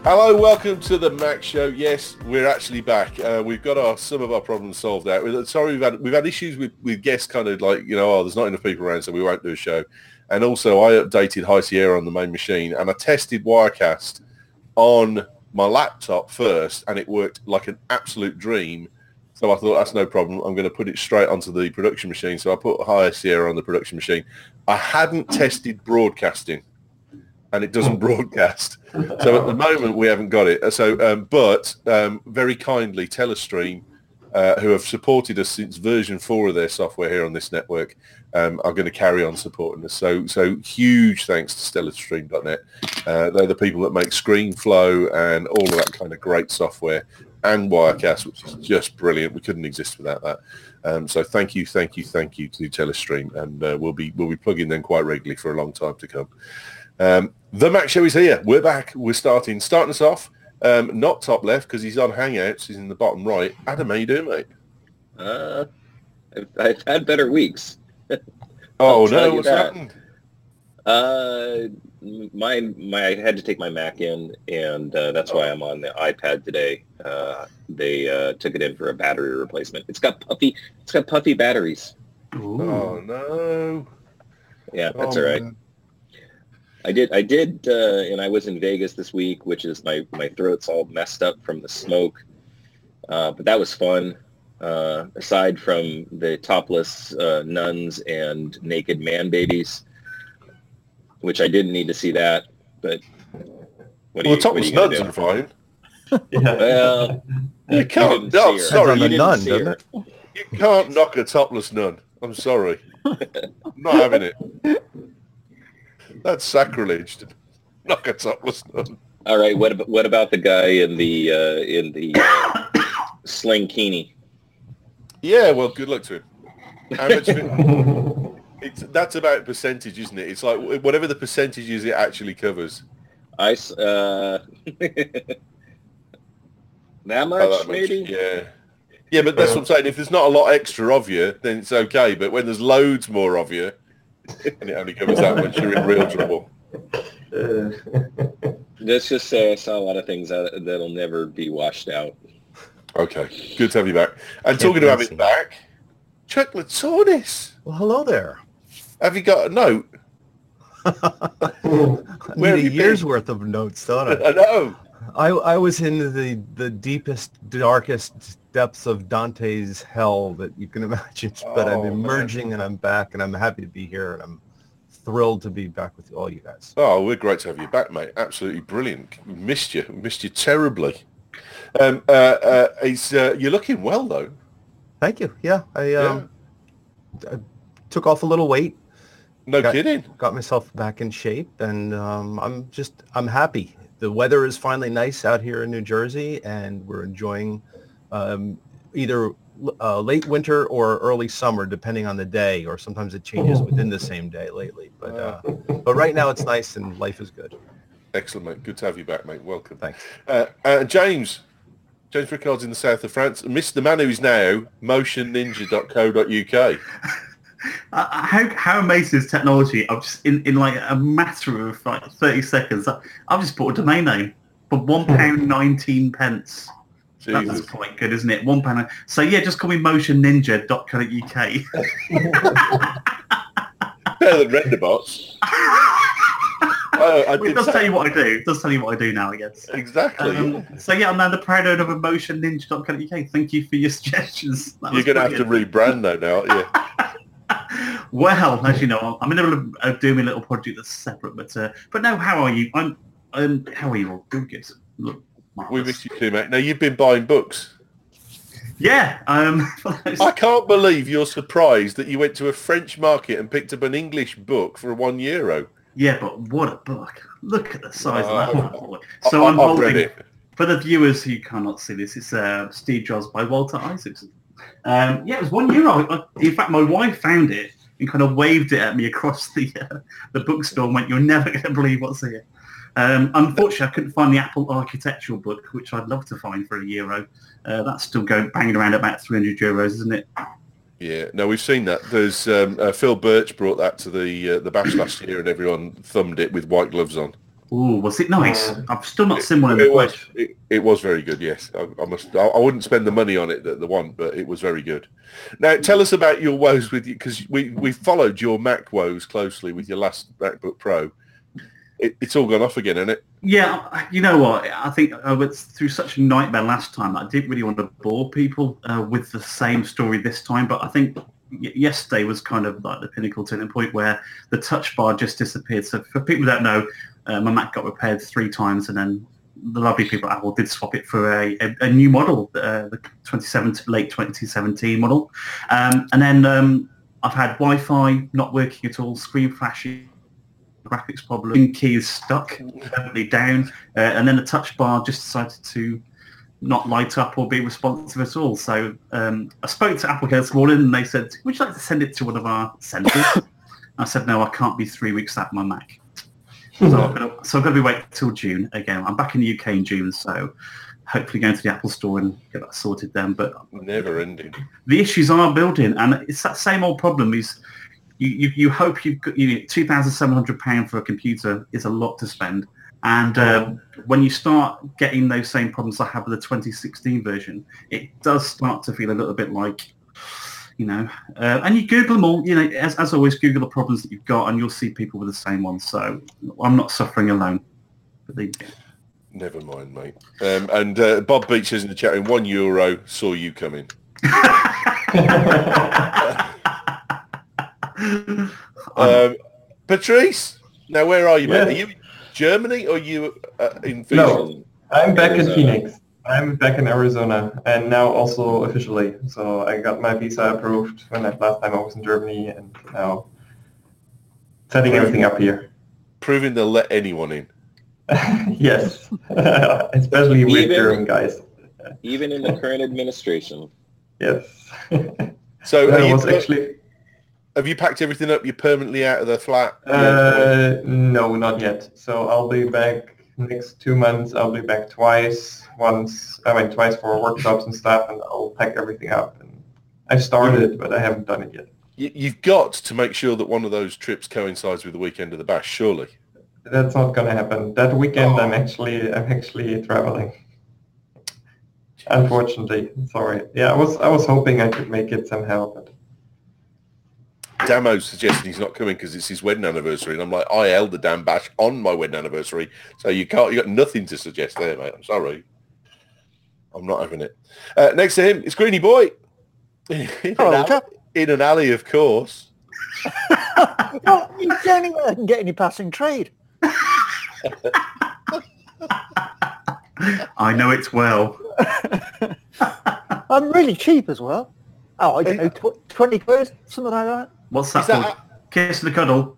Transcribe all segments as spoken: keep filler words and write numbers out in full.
Hello, welcome to the Mac Show. Yes, we're actually back. Uh, we've got our some of our problems solved out. We're, sorry, we've had we've had issues with, with guests, kind of like you know, oh, there's not enough people around, so we won't do a show. And also, I updated High Sierra on the main machine, and I tested Wirecast on my laptop first, and it worked like an absolute dream. So I thought that's no problem. I'm going to put it straight onto the production machine. So I put High Sierra on the production machine. I hadn't tested broadcasting, and it doesn't broadcast. So at the moment, we haven't got it. So, um, but um, very kindly, Telestream, uh, who have supported us since version four of their software here on this network, um, are going to carry on supporting us. So, so huge thanks to Stellarstream dot net. Uh, they're the people that make ScreenFlow and all of that kind of great software, and Wirecast, which is just brilliant. We couldn't exist without that. Um, so thank you, thank you, thank you to Telestream, and uh, we'll be we'll be plugging them quite regularly for a long time to come. Um, the Mac Show is here. We're back. We're starting. Starting us off, um, not top left because he's on Hangouts. He's in the bottom right. Adam, how you doing, mate? Uh, I've, I've had better weeks. Oh no, what's that. happened? Uh, my my I had to take my Mac in, and uh, that's why I'm on the iPad today. Uh, they uh, took it in for a battery replacement. It's got puffy. It's got puffy batteries. Ooh. Oh no. Yeah, that's oh, all right. Man. I did, I did, uh, and I was in Vegas this week, which is my, my throat's all messed up from the smoke. Uh, but that was fun. Uh, aside from the topless uh, nuns and naked man babies, which I didn't need to see that. But what well, you, topless what are nuns do? are fine. Yeah. Well, you can't. No, sorry, you you, nun, doesn't it? you can't knock a topless nun. I'm sorry. I'm not having it. That's sacrilege to knock a topless nun. All right. What about what about the guy in the uh, in the uh, slinkini? Yeah. Well, good luck to him. How much of it, it's, that's about percentage, isn't it? It's like whatever the percentage is, it actually covers. I uh, that much, Oh, that maybe. Much, yeah. Yeah, but that's what I'm saying. If there's not a lot extra of you, then it's okay. But when there's loads more of you, and it only covers that much, you're in real trouble. Let's just say I saw a lot of things that, that'll never be washed out. Okay, good to have you back. And Can't talking to have fancy. it back, Chocolate Tornis. Well, hello there. Have you got a note? I Where need have a you year's been? worth of notes, don't I? I know. I, I was in the, the deepest, darkest depths of Dante's hell that you can imagine. But I'm Oh, emerging man. and I'm back and I'm happy to be here and I'm thrilled to be back with all you guys. Oh, we're great to have you back, mate. Absolutely brilliant. We missed you. We missed you terribly. Um, uh, uh, it's, uh, you're looking well, though. Thank you. Yeah, I, um, I took off a little weight. No got, kidding. Got myself back in shape and um, I'm just, I'm happy. The weather is finally nice out here in New Jersey and we're enjoying um, either uh, late winter or early summer, depending on the day, or sometimes it changes within the same day lately. But uh, but right now it's nice and life is good. Excellent, mate. Good to have you back, mate. Welcome. Thanks. Uh, uh, James. James Rickard's in the south of France. Mister Man who is now motion ninja dot co dot U K. Uh, how how amazing is technology? I've just in, in like a matter of like thirty seconds, I- I've just bought a domain name for one pound nineteen pence. That's Jesus. quite good, isn't it? One pound. So yeah, just call me motion ninja dot co dot U K. Better than Renderbots. Oh, I Well, it did does say- tell you what I do. It does tell you what I do now, I guess. Exactly. Um, so yeah, I'm now the proud owner of a motion ninja dot co dot U K. Thank you for your suggestions. That You're was going to have to brilliant. rebrand though now, aren't you? Well, as you know, I'm in the middle of uh, doing a little project that's separate, but uh, but no, how are you? I'm um, how are you all? Good, good. Look, We marvellous. missed you too, mate. Now, you've been buying books. Yeah, um, for those- I can't believe you're surprised that you went to a French market and picked up an English book for one euro. yeah, but what a book! Look at the size Oh, of that book. So I, I'm I've read holding. it. For the viewers who cannot see this, it's uh, Steve Jobs by Walter Isaacson. Um, yeah, it was one euro. I- In fact, my wife found it and kind of waved it at me across the uh, the bookstore and went, "You're never going to believe what's here." Um, unfortunately, I couldn't find the Apple architectural book, which I'd love to find for a euro. Uh, that's still going banging around about three hundred euros, isn't it? Yeah, no, we've seen that. There's um, uh, Phil Birch brought that to the uh, the bash last year, and everyone thumbed it with white gloves on. Ooh, was it nice? Uh, I've still not seen one in It the was. flesh. It, it was very good. Yes, I, I must. I, I wouldn't spend the money on it that the one, but it was very good. Now, tell us about your woes with you, because we we followed your Mac woes closely with your last MacBook Pro. It, it's all gone off again, isn't it? Yeah, you know what? I think I went through such a nightmare last time. I didn't really want to bore people uh, with the same story this time, but I think y- yesterday was kind of like the pinnacle turning point where the touch bar just disappeared. So for people who don't know, uh, my Mac got repaired three times, and then the lovely people at Apple did swap it for a, a, a new model, uh, the twenty-seven late twenty seventeen model. Um, and then um, I've had Wi-Fi not working at all, screen flashing, graphics problem, key is stuck, permanently down, uh, and then the touch bar just decided to not light up or be responsive at all. So um, I spoke to Apple here this morning, and they said, would you like to send it to one of our centres? I said, no, I can't be three weeks out of my Mac. So I've got to, so I've got to be waiting till June again. I'm back in the U K in June, so hopefully going to the Apple store and get that sorted then. But Never ending. the issues are building, and it's that same old problem. Is you, you, you hope you've got, you know, two thousand seven hundred pounds for a computer is a lot to spend. And um, when you start getting those same problems I have with the twenty sixteen version, it does start to feel a little bit like, you know, uh, and you Google them all, you know, as, as always, Google the problems that you've got and you'll see people with the same ones. So I'm not suffering alone. But there you go. Never mind, mate. Um, and uh, Bob Beach says in the chat, in one euro, saw you coming. um, Patrice, now where are you, mate? Yes. Are you in Germany or are you uh, in Phoenix? No, I'm back in Arizona. Phoenix. I'm back in Arizona, and now also officially. So I got my visa approved when I, last time I was in Germany, and now setting everything up here. Proving they'll let anyone in. Yes, especially with Even- German guys. Even in the current administration. Yes. So That are you, was actually. have you packed everything up? You're permanently out of the flat? Uh, no, not yet. So I'll be back next two months. I'll be back twice. Once I went twice for workshops and stuff, and I'll pack everything up. And I started, but I haven't done it yet. You, you've got to make sure that one of those trips coincides with the weekend of the bash, surely. That's not going to happen. That weekend, I'm actually I'm actually traveling. Unfortunately, sorry. Yeah, I was I was hoping I could make it somehow, but Damo's suggesting he's not coming because it's his wedding anniversary, and I'm like, I held the damn bash on my wedding anniversary, so you can't. You got nothing to suggest there, mate. I'm sorry. I'm not having it. Uh, next to him, it's Greeny Boy. in, an Hello, alley, chap. in an alley, of course. Well, you don't even get any passing trade. I know it's well. I'm really cheap as well. Oh, I don't know, tw- twenty quid, something like that. What's that Is that called? Kiss and a cuddle.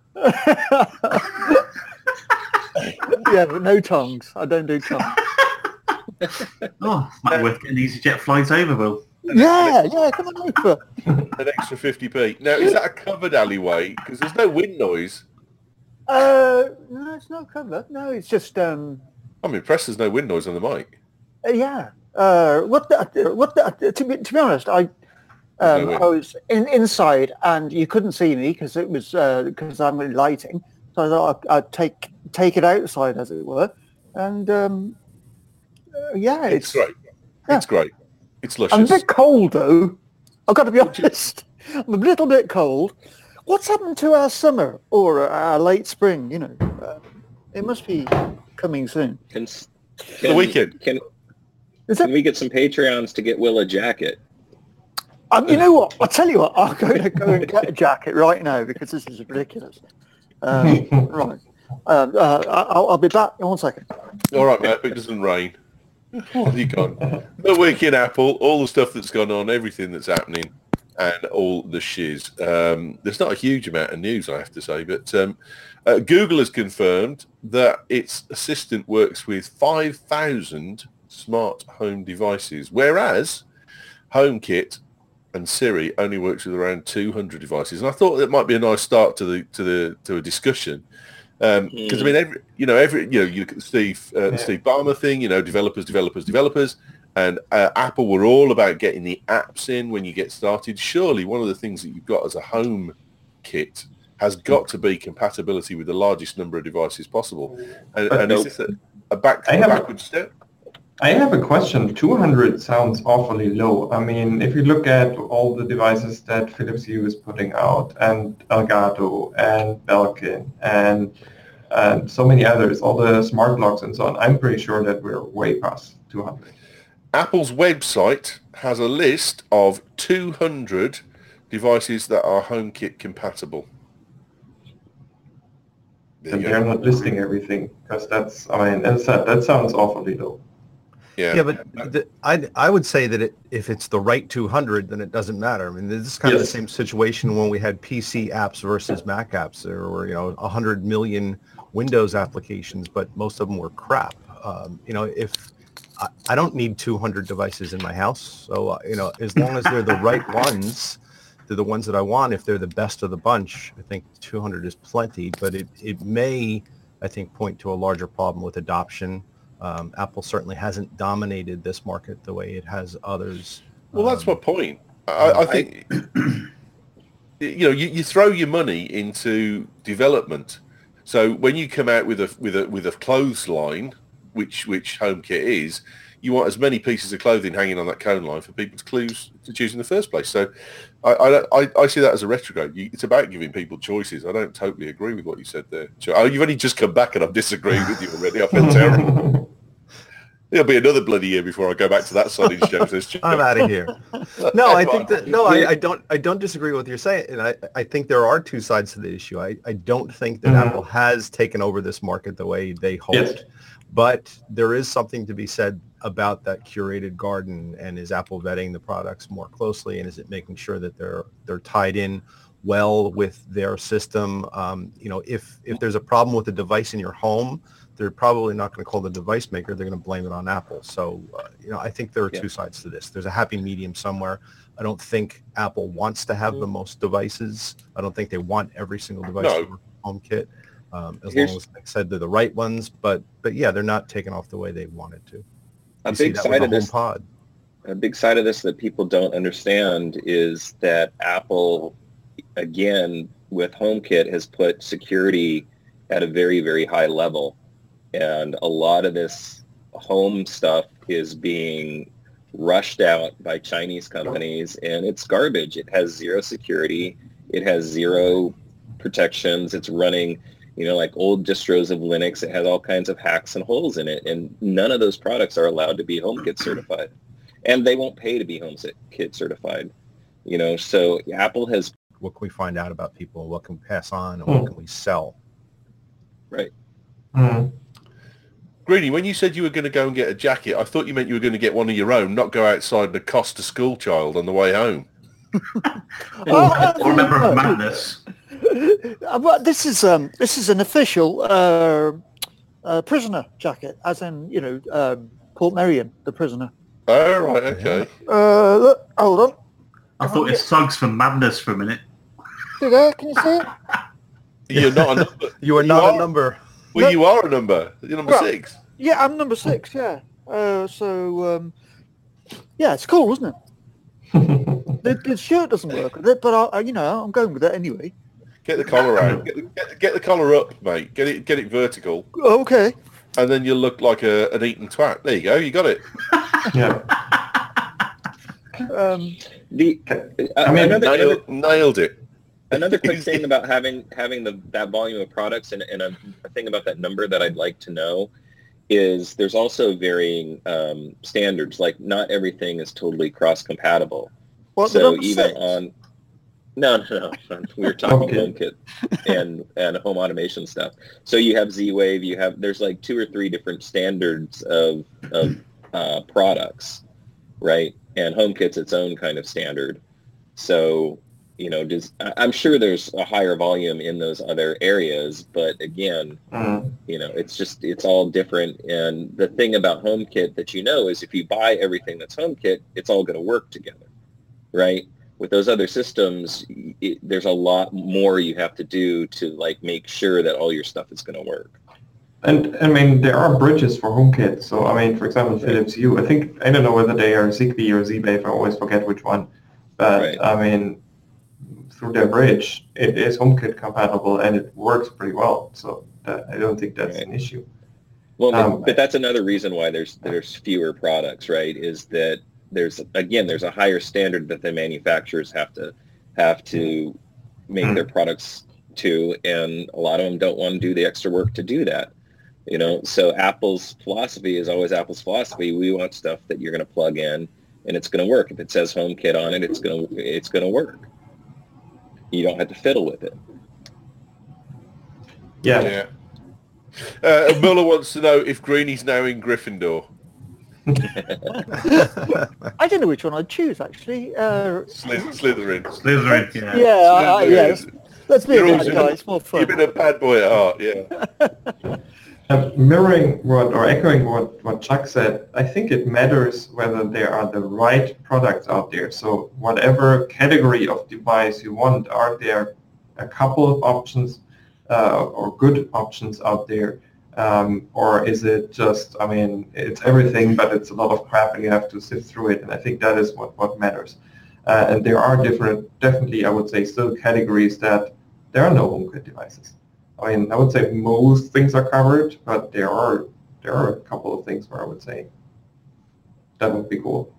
Yeah, but no tongues. I don't do tongues. Oh, might be worth getting EasyJet flights over, Will. Yeah, yeah, come on over. An extra fifty p. Now, is that a covered alleyway? Because there's no wind noise. Uh, no, it's not cover. No, it's just um, I'm impressed there's no wind noise on the mic. uh, yeah. Uh, what the, what the, to be to be honest, I um, No way. I was in, inside and you couldn't see me because it was because I'm really lighting. So I thought I'd, I'd take take it outside, as it were, and um, uh, yeah, It's, it's, great. yeah. It's great. It's I'm a luscious. bit cold though. I've got to be honest. I'm a little bit cold. What's happened to our summer or our late spring? You know, uh, it must be coming soon. Can, The can- weekend. Can, Is can it? we get some Patreons to get Will a jacket? Um, you know what? I'll tell you what. I'm going to go and get a jacket right now because this is ridiculous. Um, right. Um, uh, I'll, I'll be back in one second. All right, mate, but it doesn't rain. Have you gone? The week in Apple, all the stuff that's gone on, everything that's happening, and all the shiz. Um, there's not a huge amount of news, I have to say, but um, uh, Google has confirmed that its assistant works with five thousand smart home devices, whereas HomeKit and Siri only works with around two hundred devices. And I thought that might be a nice start to the to the to a discussion. Because um, I mean, every you know, every you know, you look at the Steve uh, the Yeah. Steve Ballmer thing. You know, developers, developers, developers, and uh, Apple were all about getting the apps in when you get started. Surely, one of the things that you've got as a home kit has got to be compatibility with the largest number of devices possible. And, But and no- is this a, a back I a have a- backward step? I have a question. two hundred sounds awfully low. I mean, if you look at all the devices that Philips Hue is putting out, and Elgato, and Belkin, and and so many others, all the smart locks and so on, I'm pretty sure that we're way past two hundred. Apple's website has a list of two hundred devices that are HomeKit compatible. There And you they're go. not listing everything, because that's, I mean, as I said, that sounds awfully low. Yeah. Yeah, but the, I I would say that it, if it's the right two hundred, then it doesn't matter. I mean, this is kind of the Yes. same situation when we had P C apps versus Mac apps. There were, you know, one hundred million Windows applications, but most of them were crap. Um, you know, if I, I don't need two hundred devices in my house, so uh, you know, as long as they're the right ones, they're the ones that I want. If they're the best of the bunch, I think two hundred is plenty. But it it may, I think, point to a larger problem with adoption. Um, Apple certainly hasn't dominated this market the way it has others. Well, that's Um, my point. I, I think, you know, you, you throw your money into development. So when you come out with a with a with a clothes line, which which HomeKit is, you want as many pieces of clothing hanging on that cone line for people to choose to choose in the first place. So I I, don't- I, I see that as a retrograde. You, it's about giving people choices. I don't totally agree with what you said there. Jo- Oh, you've only just come back and I'm disagreeing with you already. I feel terrible. There'll be another bloody year before I go back to that side of show. Says Joe. I'm out of here. No, I think that no, I, I don't. I don't disagree with what you're saying, and I, I think there are two sides to the issue. I, I don't think that Mhm. Apple has taken over this market the way they hoped, Yes. but there is something to be said about that curated garden. And is Apple vetting the products more closely, and is it making sure that they're they're tied in well with their system? Um, you know, if if there's a problem with a device in your home, they're probably not going to call the device maker. They're going to blame it on Apple. So, uh, you know, I think there are Yeah. two sides to this. There's a happy medium somewhere. I don't think Apple wants to have the most devices. I don't think they want every single device No. to work with HomeKit, um, as Here's- long as, like I said, they're the right ones. But, but yeah, they're not taking off the way they wanted to. A You see big that side with of the this HomePod. a big side of this that people don't understand is that Apple, again, with HomeKit, has put security at a very, very high level. And a lot of this home stuff is being rushed out by Chinese companies, and it's garbage. It has zero security. It has zero protections. It's running, you know, like old distros of Linux. It has all kinds of hacks and holes in it, and none of those products are allowed to be HomeKit certified. And they won't pay to be HomeKit certified. You know, so Apple has, What can we find out about people? What can we pass on? And Hmm. what can we sell? right, Hmm. Greeny, when you said you were going to go and get a jacket, I thought you meant you were going to get one of your own, not go outside and accost a school child on the way home. Oh, Or a member of uh, Madness. Uh, well, this is um, this is an official uh, uh, prisoner jacket, as in you know um, Portmeirion, the prisoner. Oh, right, okay. Uh, look, hold on. I thought it's Suggs from Madness for a minute. See there? Can you see it? You're not a number. You are You not are? a number. Well, you are a number. You're number Well, six. Yeah, I'm number six. Yeah. Uh, so um, yeah, it's cool, isn't it? The, the shirt doesn't work with it, but I, I, you know, I'm going with it anyway. Get the collar out. Get the, get, the, get the collar up, mate. Get it get it vertical, Okay. and then you'll look like a, an eaten twat. There you go. You got it. Yeah. the Um, uh, I mean, another, another Nailed, nailed it. Another quick thing about having having the that volume of products, and, and a, a thing about that number that I'd like to know is there's also varying um, standards. Like not everything is totally cross compatible. what the So number even six? on no, no, no, we were talking Okay. HomeKit and and home automation stuff. So you have Z-Wave, you have there's like two or three different standards of of uh, products, right? And HomeKit's its own kind of standard. So you know, does I- I'm sure there's a higher volume in those other areas, but again, Hmm. you know, it's just it's all different. And the thing about HomeKit that you know is if you buy everything that's HomeKit, it's all going to work together, right? With those other systems, it, there's a lot more you have to do to like make sure that all your stuff is going to work. And I mean, there are bridges for HomeKit. So I mean, for example, Philips Hue. I think I don't know whether they are Zigbee or Z-Wave. I always forget which one. But Right. I mean, through their bridge, it is HomeKit compatible and it works pretty well. So uh, I don't think that's Right. an issue. Well, Um, but that's another reason why there's there's fewer products, right? Is that there's again there's a higher standard that the manufacturers have to have to make Hmm. their products to, and a lot of them don't want to do the extra work to do that. You know, so Apple's philosophy is always Apple's philosophy. We want stuff that you're going to plug in and it's going to work. If it says HomeKit on it, it's going to it's going to work. You don't have to fiddle with it. Yeah. Yeah. Uh, Muller wants to know if Greeny's now in Gryffindor. I don't know which one I'd choose actually. Uh, Slith- Slytherin. Slytherin, yeah. yeah, I, I, Slytherin. yeah. Let's, let's be You're a also- bad guy. It's more fun. You've been a bad boy at heart, yeah. Uh, mirroring what or echoing what, what Chuck said, I think it matters whether there are the right products out there. So whatever category of device you want, are there a couple of options uh, or good options out there? Um, or is it just, I mean, it's everything, but it's a lot of crap and you have to sift through it. And I think that is what, what matters. Uh, and there are different, definitely, I would say, still categories that there are no HomeKit devices. I mean, I would say most things are covered, but there are there are a couple of things where I would say that would be cool.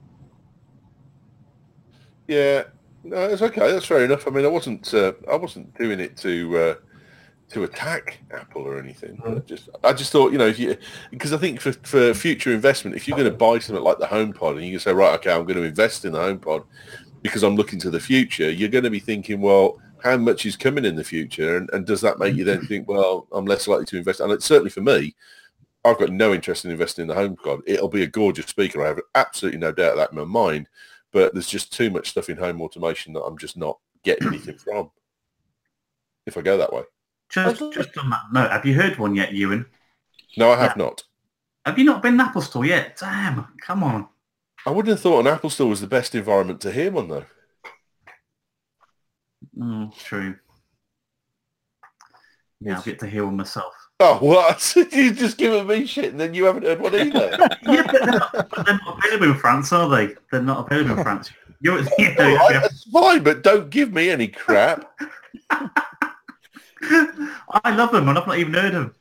Yeah, no, it's okay. That's fair enough. I mean, I wasn't uh, I wasn't doing it to uh, to attack Apple or anything. I just I just thought, you know, if you because I think for for future investment, if you're going to buy something like the HomePod and you can say, right, okay, I'm going to invest in the HomePod because I'm looking to the future, you're going to be thinking, well, how much is coming in the future, and, and does that make you then think, well, I'm less likely to invest? And it's certainly for me, I've got no interest in investing in the HomePod. It'll be a gorgeous speaker. I have absolutely no doubt of that in my mind, but there's just too much stuff in home automation that I'm just not getting anything from, if I go that way. Just, just on that note, have you heard one yet, Ewan? No, I have Yeah. not. Have you not been in the Apple Store yet? Damn, come on. I wouldn't have thought an Apple Store was the best environment to hear one, though. Mm, true. Yeah, I'll get to hear one myself. Oh, what? You're just giving me shit, and then you haven't heard one either. Yeah, but they're, not, but they're not available in France, are they? They're not available in France. You're, you know, All right, that's fine, but don't give me any crap. I love them, and I've not even heard them.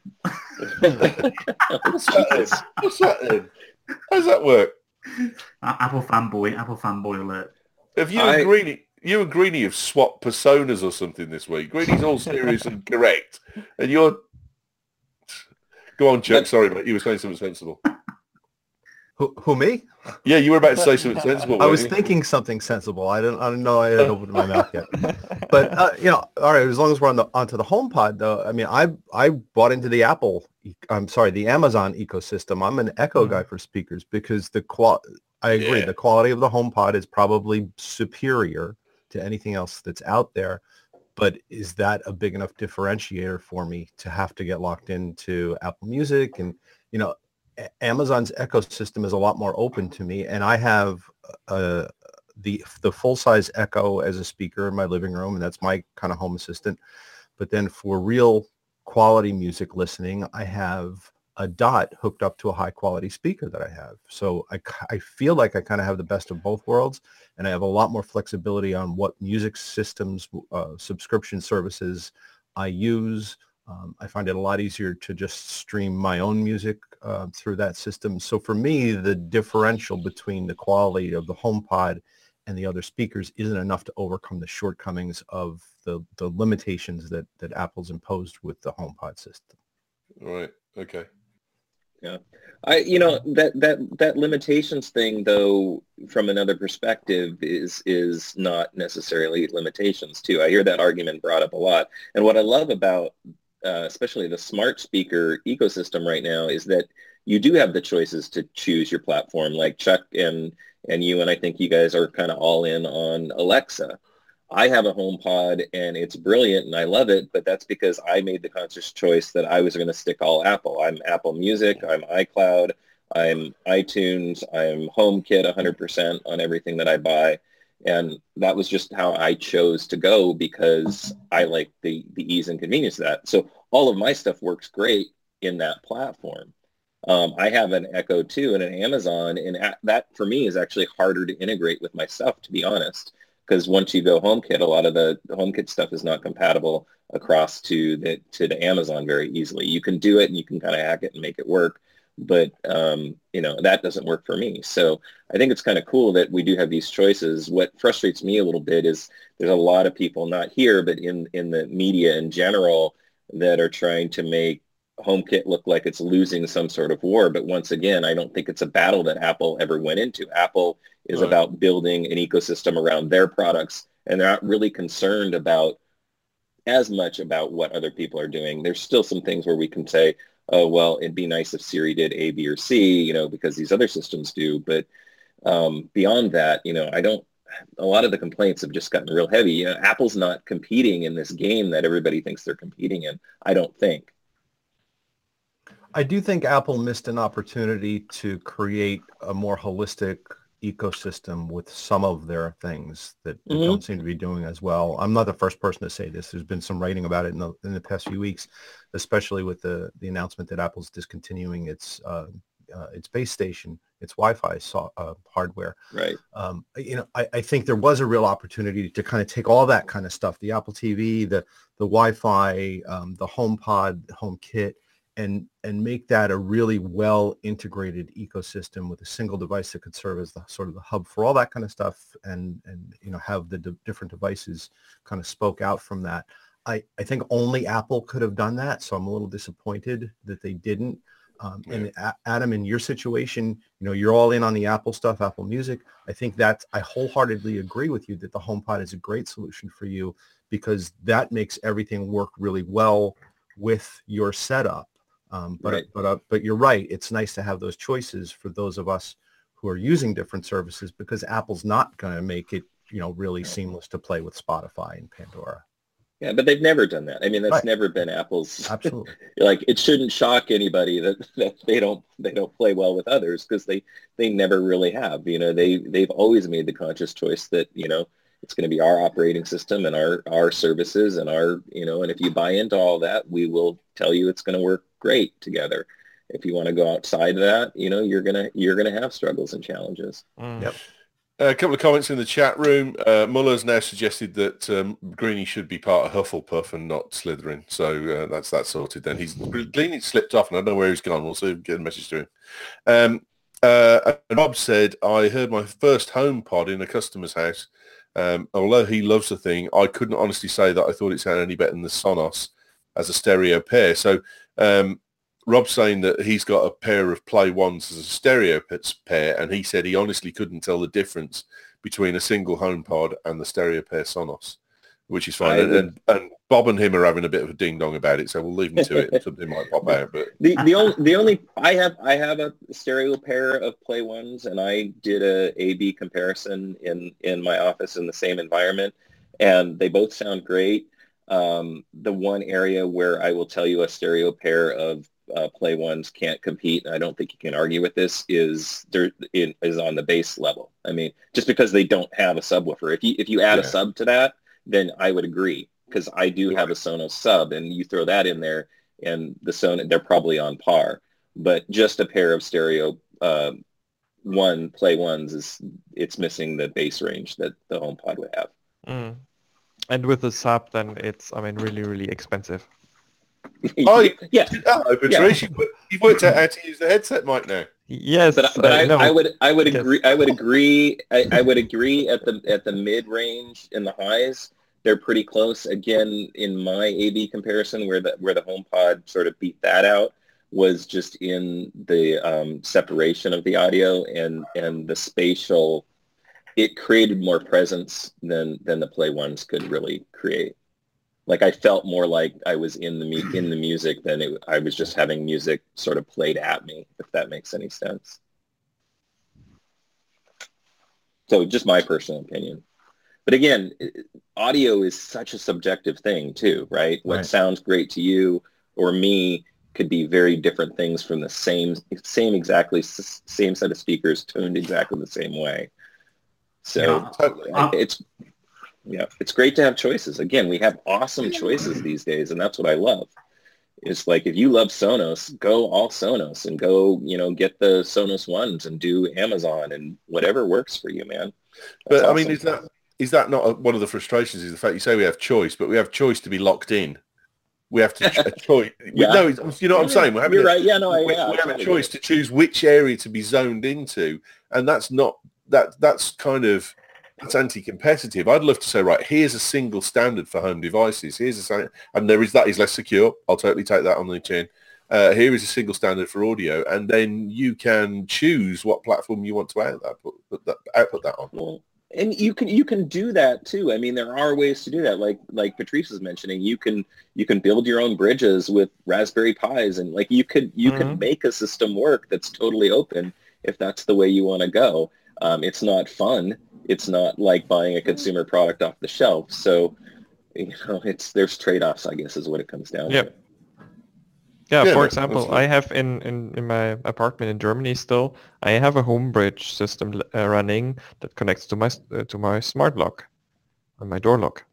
What's that then? What's that then? How does that work? Apple fanboy, Apple fanboy alert. Have you I- and Greeny, you and Greeny have swapped personas or something this week? Greeny's all serious and correct, and you're... Go on, Chuck. Sorry, mate. You were saying something sensible. Who, who me? Yeah, you were about to say something sensible. I weren't was you? thinking something sensible. I didn't. I didn't know I hadn't opened my mouth yet. But uh, you know, all right. As long as we're on the onto the HomePod, though, I mean, I I bought into the Apple. I'm sorry, the Amazon ecosystem. I'm an Echo guy for speakers because the qual. I agree. Yeah. The quality of the HomePod is probably superior to anything else that's out there. But is that a big enough differentiator for me to have to get locked into Apple Music? And, you know, A- Amazon's ecosystem is a lot more open to me. And I have uh, the the full-size Echo as a speaker in my living room, and that's my kind of home assistant. But then for real quality music listening, I have a Dot hooked up to a high-quality speaker that I have. So I, k- I feel like I kind of have the best of both worlds. And I have a lot more flexibility on what music systems, uh, subscription services I use. Um, I find it a lot easier to just stream my own music uh, through that system. So for me, the differential between the quality of the HomePod and the other speakers isn't enough to overcome the shortcomings of the, the limitations that, that Apple's imposed with the HomePod system. Right. Okay. Yeah, I you know that that that limitations thing though from another perspective is is not necessarily limitations too. I hear that argument brought up a lot, and what I love about uh, especially the smart speaker ecosystem right now is that you do have the choices to choose your platform. Like Chuck and and you and I think you guys are kind of all in on Alexa. I have a HomePod and it's brilliant and I love it, but that's because I made the conscious choice that I was going to stick all Apple. I'm Apple Music, I'm iCloud, I'm iTunes, I'm HomeKit one hundred percent on everything that I buy. And that was just how I chose to go because I like the, the ease and convenience of that. So all of my stuff works great in that platform. Um, I have an Echo too and an Amazon, and a- that for me is actually harder to integrate with my stuff, to be honest. because once you go HomeKit, a lot of the HomeKit stuff is not compatible across to the to the Amazon very easily. You can do it and you can kind of hack it and make it work, but um, you know, that doesn't work for me. So I think it's kind of cool that we do have these choices. What frustrates me a little bit is there's a lot of people, not here, but in in the media in general, that are trying to make HomeKit look like it's losing some sort of war. But once again, I don't think it's a battle that Apple ever went into. Apple is Right. about building an ecosystem around their products, and they're not really concerned about as much about what other people are doing. There's still some things where we can say, oh, well, it'd be nice if Siri did A, B, or C, you know, because these other systems do. But um, beyond that, you know, I don't, a lot of the complaints have just gotten real heavy. You know, Apple's not competing in this game that everybody thinks they're competing in, I don't think. I do think Apple missed an opportunity to create a more holistic ecosystem with some of their things that they Mhm. don't seem to be doing as well. I'm not the first person to say this. There's been some writing about it in the, in the past few weeks, especially with the, the announcement that Apple's discontinuing its uh, uh, its base station, its Wi-Fi so, uh, hardware. Right. Um, you know, I, I think there was a real opportunity to kind of take all that kind of stuff, the Apple T V, the the Wi-Fi, um, the HomePod, HomeKit, and and make that a really well integrated ecosystem with a single device that could serve as the sort of the hub for all that kind of stuff, and and you know, have the d- different devices kind of spoke out from that. I, I think only Apple could have done that, so I'm a little disappointed that they didn't. Um, and a- Adam, in your situation, you know, you're all in on the Apple stuff, Apple Music. I think that I wholeheartedly agree with you that the HomePod is a great solution for you, because that makes everything work really well with your setup. Um, but Right. but uh, but you're right. It's nice to have those choices for those of us who are using different services, because Apple's not going to make it, you know, really seamless to play with Spotify and Pandora. Yeah, but they've never done that. I mean, that's Right. never been Apple's. Absolutely. Like, it shouldn't shock anybody that, that they don't they don't play well with others, because they they never really have. You know, they they've always made the conscious choice that, you know, it's going to be our operating system and our our services and our, you know, and if you buy into all that, we will tell you it's going to work great together. If you want to go outside of that, you know, you're gonna you're gonna have struggles and challenges. Mm. Yep. Uh, a couple of comments in the chat room. Uh, Muller's now suggested that um, Greenie should be part of Hufflepuff and not Slytherin. So uh, that's that sorted then. He's Greenie slipped off and I don't know where he's gone. We'll see if we get a message to him. Um, uh, Rob said, I heard my first HomePod in a customer's house. Um, although he loves the thing, I couldn't honestly say that I thought it sounded any better than the Sonos as a stereo pair. So um, Rob's saying that he's got a pair of Play Ones as a stereo pair, and he said he honestly couldn't tell the difference between a single HomePod and the stereo pair Sonos, which is fine. I And, would- and, and Bob and him are having a bit of a ding-dong about it, so we'll leave them to it. Something might pop out. But The the only the only I have I have a stereo pair of Play Ones, and I did a A B comparison in in my office in the same environment, and they both sound great. Um, the one area where I will tell you a stereo pair of uh, Play Ones can't compete, and I don't think you can argue with this, is there it is on the base level. I mean, just because they don't have a subwoofer. If you if you add Yeah. a sub to that, then I would agree, because I do have a Sonos sub, and you throw that in there, and the Sonos, they're probably on par. But just a pair of stereo uh, one Play Ones is it's missing the bass range that the HomePod would have. Mm. And with the sub, then it's, I mean, really, really expensive. Oh, yeah, hello, Patrice. You've worked- You've worked out how to use the headset mic now. Yes, but but uh, I, no, I would I would Yes. agree I would agree I, I would agree at the at the mid range and the highs, they're pretty close. Again, in my A B comparison, where the where the HomePod sort of beat that out was just in the um, separation of the audio and and the spatial. It created more presence than than the Play Ones could really create. Like, I felt more like I was in the mu- in the music than it, I was just having music sort of played at me, if that makes any sense. So just my personal opinion. But again, it- audio is such a subjective thing too, right? What Right. sounds great to you or me could be very different things from the same same exactly s- same set of speakers tuned exactly the same way. So Yeah. Totally. Uh, it's yeah, it's great to have choices. Again, we have awesome choices these days, and that's what I love. It's like, if you love Sonos, go all Sonos and go, you know, get the Sonos ones and do Amazon and whatever works for you, man. That's But I mean, awesome. is that is that not a, one of the frustrations? Is the fact you say we have choice, but we have choice to be locked in. We have to ch- a choice. Yeah. No, it's- you know what I'm saying. We're having You're a, right. Yeah, no, I, we, yeah, we I have a totally choice get to choose which area to be zoned into, and that's not that. That's kind of it's anti-competitive. I'd love to say, right, here's a single standard for home devices. Here's a sa- and there is that is less secure. I'll totally take that on the chin. Uh, here is a single standard for audio, and then you can choose what platform you want to output put that, output that on. Well, and you can you can do that too. I mean, there are ways to do that. Like like Patrice was mentioning, you can you can build your own bridges with Raspberry Pis, and like you could you Mhm. could make a system work that's totally open if that's the way you want to go. Um, it's not fun. It's not like buying a consumer product off the shelf. So, you know, it's there's trade-offs, I guess, is what it comes down Yep. to. Yeah, Yeah, for no, example, absolutely. I have in, in, in my apartment in Germany still, I have a home bridge system uh, running that connects to my s- uh, to my smart lock and my door lock.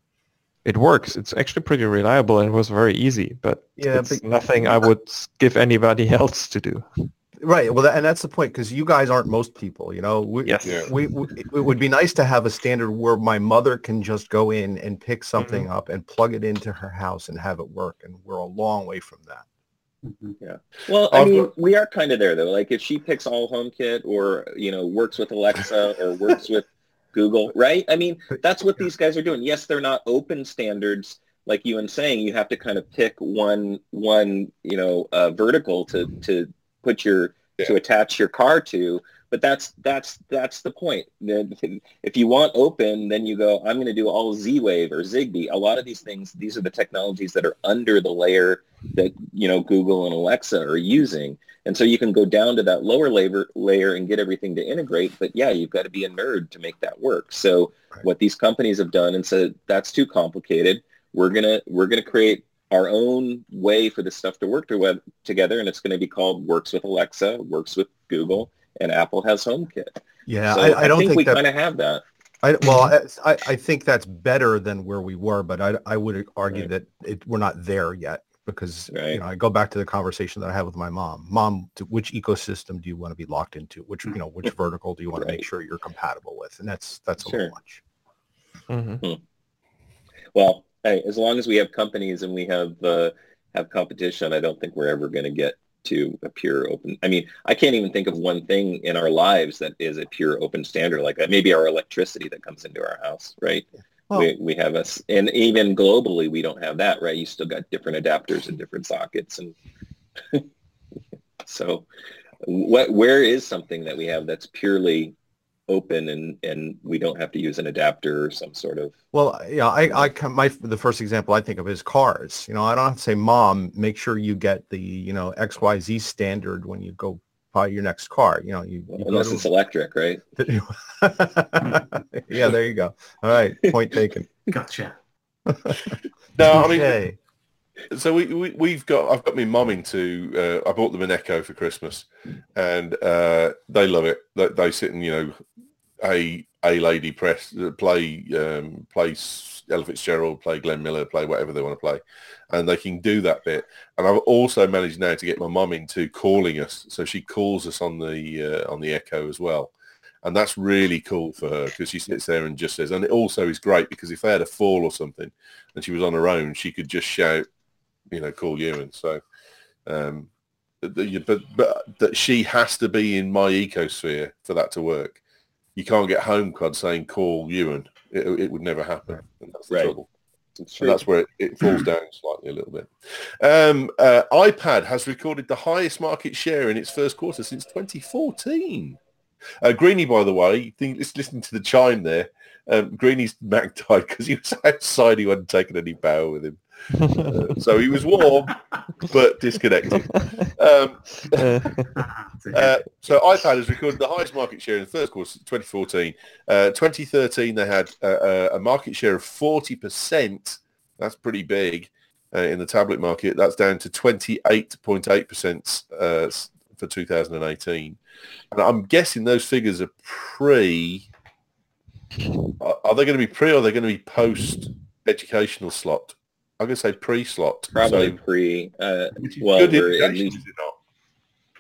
It works. It's actually pretty reliable and was very easy, but Yeah, it's but- nothing I would s- give anybody else to do. Right. Well, that, and that's the point, because you guys aren't most people. You know, we, Yes. Yeah. we, we it would be nice to have a standard where my mother can just go in and pick something up and plug it into her house and have it work. And we're a long way from that. Mhm. Well, I I've mean, got- we are kind of there though. Like if she picks all HomeKit or, you know, works with Alexa or works with Google, right? I mean, that's what these guys are doing. Yes, they're not open standards like you and saying you have to kind of pick one, one, you know, uh, vertical to, to put your, to Yeah. attach your car to. But that's, that's, that's the point. The- If you want open, then you go, I'm going to do all Z-Wave or Zigbee. A lot of these things, these are the technologies that are under the layer that, you know, Google and Alexa are using. And so you can go down to that lower layer, layer and get everything to integrate. But yeah, you've got to be a nerd to make that work. So Right. what these companies have done and said, that's too complicated. We're going to, we're going to create our own way for this stuff to work to, together. And it's going to be called Works with Alexa, Works with Google, and Apple has HomeKit. Yeah, So I, I don't think, think, we that. kind of have that. I, well, I, I think that's better than where we were, but I, I would argue Right. that it, we're not there yet, because Right. you know, I go back to the conversation that I had with my mom. Mom, to which ecosystem do you want to be locked into? Which you know, which vertical do you want to make Right. sure you're compatible with? And that's that's a Sure. little much. hmm Well, hey, as long as we have companies and we have uh, have competition, I don't think we're ever going to get to a pure open. I mean, I can't even think of one thing in our lives that is a pure open standard like that. Maybe our electricity that comes into our house, right? Well- we we have us, and even globally, we don't have that, right? You still got different adapters and different sockets, and so what? Where is something that we have that's purely open and and we don't have to use an adapter or some sort of Well, yeah, I, I come, my, the first example I think of is cars. You know, I don't have to say, Mom, make sure you get the, you know, X Y Z standard when you go buy your next car. You know, you, you unless go it's electric, right? to, yeah, there you go. All right. Point taken. Gotcha. No, I mean, Touche. so we, we we've got I've got my mum into uh, I bought them an Echo for Christmas, and uh, they love it. They, they sit and you know, a a lady press uh, play um, play Ella Fitzgerald, play Glenn Miller, play whatever they want to play, and they can do that bit. And I've also managed now to get my mum into calling us, so she calls us on the uh, on the Echo as well. And that's really cool for her because she sits there and just says, and it also is great because if they had a fall or something and she was on her own, she could just shout, you know, call Ewan. So, um, the, but but that she has to be in my ecosphere for that to work. You can't get HomePod saying call Ewan. It, it would never happen. And that's the Right. trouble. It's And that's where it, it falls down slightly a little bit. Um, uh, iPad has recorded the highest market share in its first quarter since twenty fourteen. Uh, Greenie, by the way, think, let's listen to the chime there. Um, Greenie's Mac died because he was outside. He wasn't taking any power with him. Uh, so he was warm, but disconnected. Um, uh, so iPad has recorded the highest market share in the first quarter of twenty fourteen. Uh, twenty thirteen, they had uh, a market share of forty percent. That's pretty big uh, in the tablet market. That's down to twenty-eight point eight percent uh, for two thousand eighteen. And I'm guessing those figures are pre... Are, are they going to be pre or are they going to be post-educational slot? I'm going to say pre-slot. probably So, pre. Uh, which is well, good we're at indication, least is it not?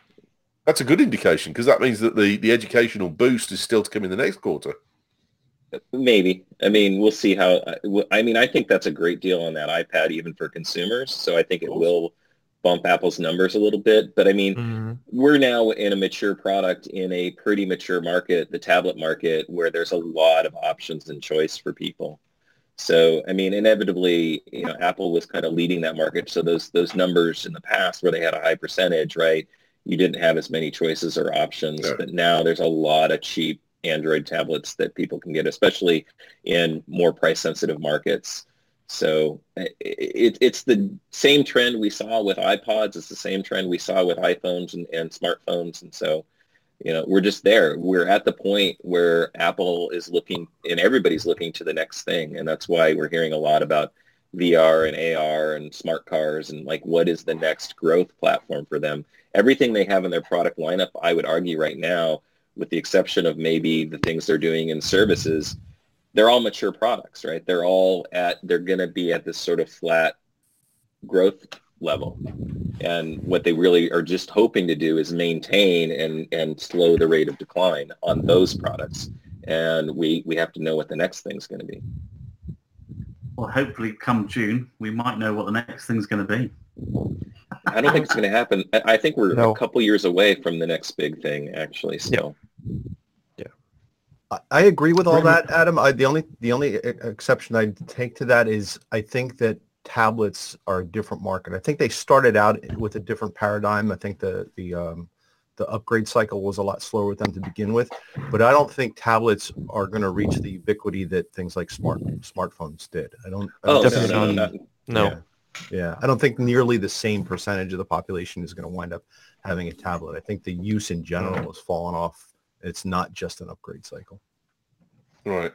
That's a good indication because that means that the, the educational boost is still to come in the next quarter. Maybe. I mean, we'll see how. I mean, I think that's a great deal on that iPad, even for consumers. So I think it will bump Apple's numbers a little bit. But I mean, Mhm. we're now in a mature product in a pretty mature market, the tablet market, where there's a lot of options and choice for people. So, I mean, inevitably, you know, Apple was kind of leading that market. So those those numbers in the past where they had a high percentage, right? You didn't have as many choices or options, Yeah. but now there's a lot of cheap Android tablets that people can get, especially in more price-sensitive markets. So it, it, it's the same trend we saw with iPods. It's the same trend we saw with iPhones and, and smartphones. And so, you know, we're just there. We're at the point where Apple is looking, and everybody's looking to the next thing. And that's why we're hearing a lot about V R and A R and smart cars and like what is the next growth platform for them. Everything they have in their product lineup, I would argue right now, with the exception of maybe the things they're doing in services, they're all mature products, right? They're all at, they're going to be at this sort of flat growth level. And what they really are just hoping to do is maintain and, and slow the rate of decline on those products. And we, we have to know what the next thing's going to be. Well, hopefully come June, we might know what the next thing's going to be. I don't think it's going to happen. I I think we're No. a couple years away from the next big thing, actually, still. I- I agree with all that, Adam. I, the only the only e- exception I take to that is I think that tablets are a different market. I think they started out with a different paradigm. I think the the um, the upgrade cycle was a lot slower with them to begin with, but I don't think tablets are going to reach the ubiquity that things like smart smartphones did. I don't. I Oh, don't no, no, see- not, No. Yeah. Yeah, I don't think nearly the same percentage of the population is going to wind up having a tablet. I think the use in general has fallen off. It's not just an upgrade cycle. Right.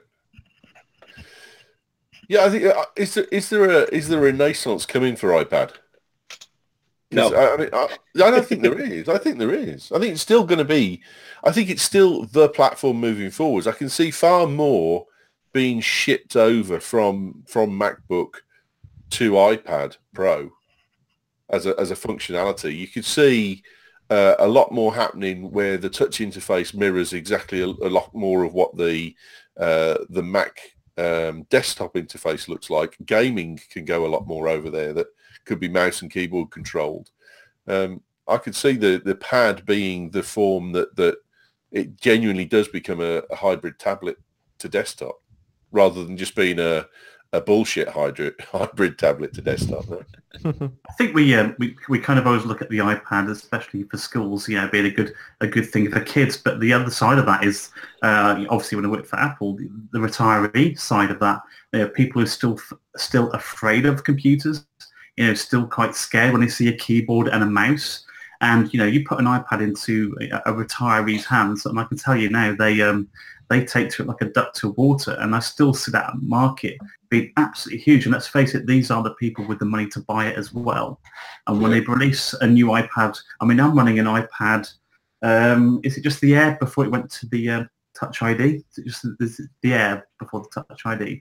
Yeah, I think uh, is there is there a is there a renaissance coming for iPad? 'Cause, no. I, I mean, I, I don't think there is. I think there is. I think it's still going to be. I think it's still the platform moving forwards. I can see far more being shipped over from from MacBook to iPad Pro as a as a functionality. You could see uh, a lot more happening where the touch interface mirrors exactly a, a lot more of what the uh, the Mac um, desktop interface looks like. Gaming can go a lot more over there. That could be mouse and keyboard controlled. Um, I could see the the pad being the form that that it genuinely does become a, a hybrid tablet to desktop, rather than just being a a bullshit hybrid hybrid tablet to desktop. I think we, um, we we kind of always look at the iPad, especially for schools, you know, being a good a good thing for kids. But the other side of that is uh, obviously when I work for Apple, the, the retiree side of that, there are people who are still still afraid of computers, you know, still quite scared when they see a keyboard and a mouse. And you know, you put an iPad into a, a retiree's hands, and I can tell you now, they um they take to it like a duck to water. And I still see that market being absolutely huge. And let's face it, these are the people with the money to buy it as well. And when they release a new iPad, I mean, I'm running an iPad. Um, is it just the Air before it went to the uh, Touch I D? Is it just the, the Air before the Touch I D?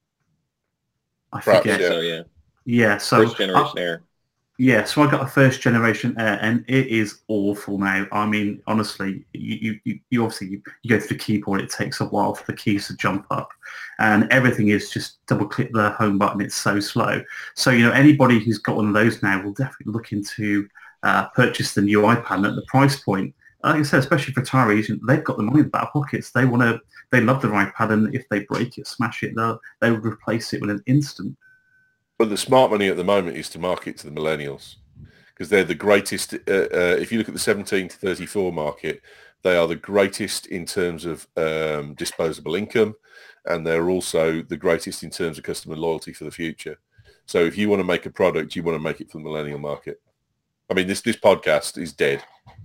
I Perhaps, forget. yeah. So, yeah. Yeah, so First generation I- Air. yeah, so I got a first generation Air, and it is awful now. I mean, honestly, you you, you obviously you, you go through the keyboard. It takes a while for the keys to jump up, and everything is just double click the home button. It's so slow. So you know, anybody who's got one of those now will definitely look into uh, purchase the new iPad. And at the price point, like I said, especially for retirees, they've got the money in the back pockets. They want to, they love the iPad, and if they break it, smash it, they'll they will replace it with an instant. But the smart money at the moment is to market to the millennials, because they're the greatest. Uh, uh, if you look at the seventeen to thirty-four market, they are the greatest in terms of um, disposable income, and they're also the greatest in terms of customer loyalty for the future. So if you want to make a product, you want to make it for the millennial market. I mean, this this podcast is dead.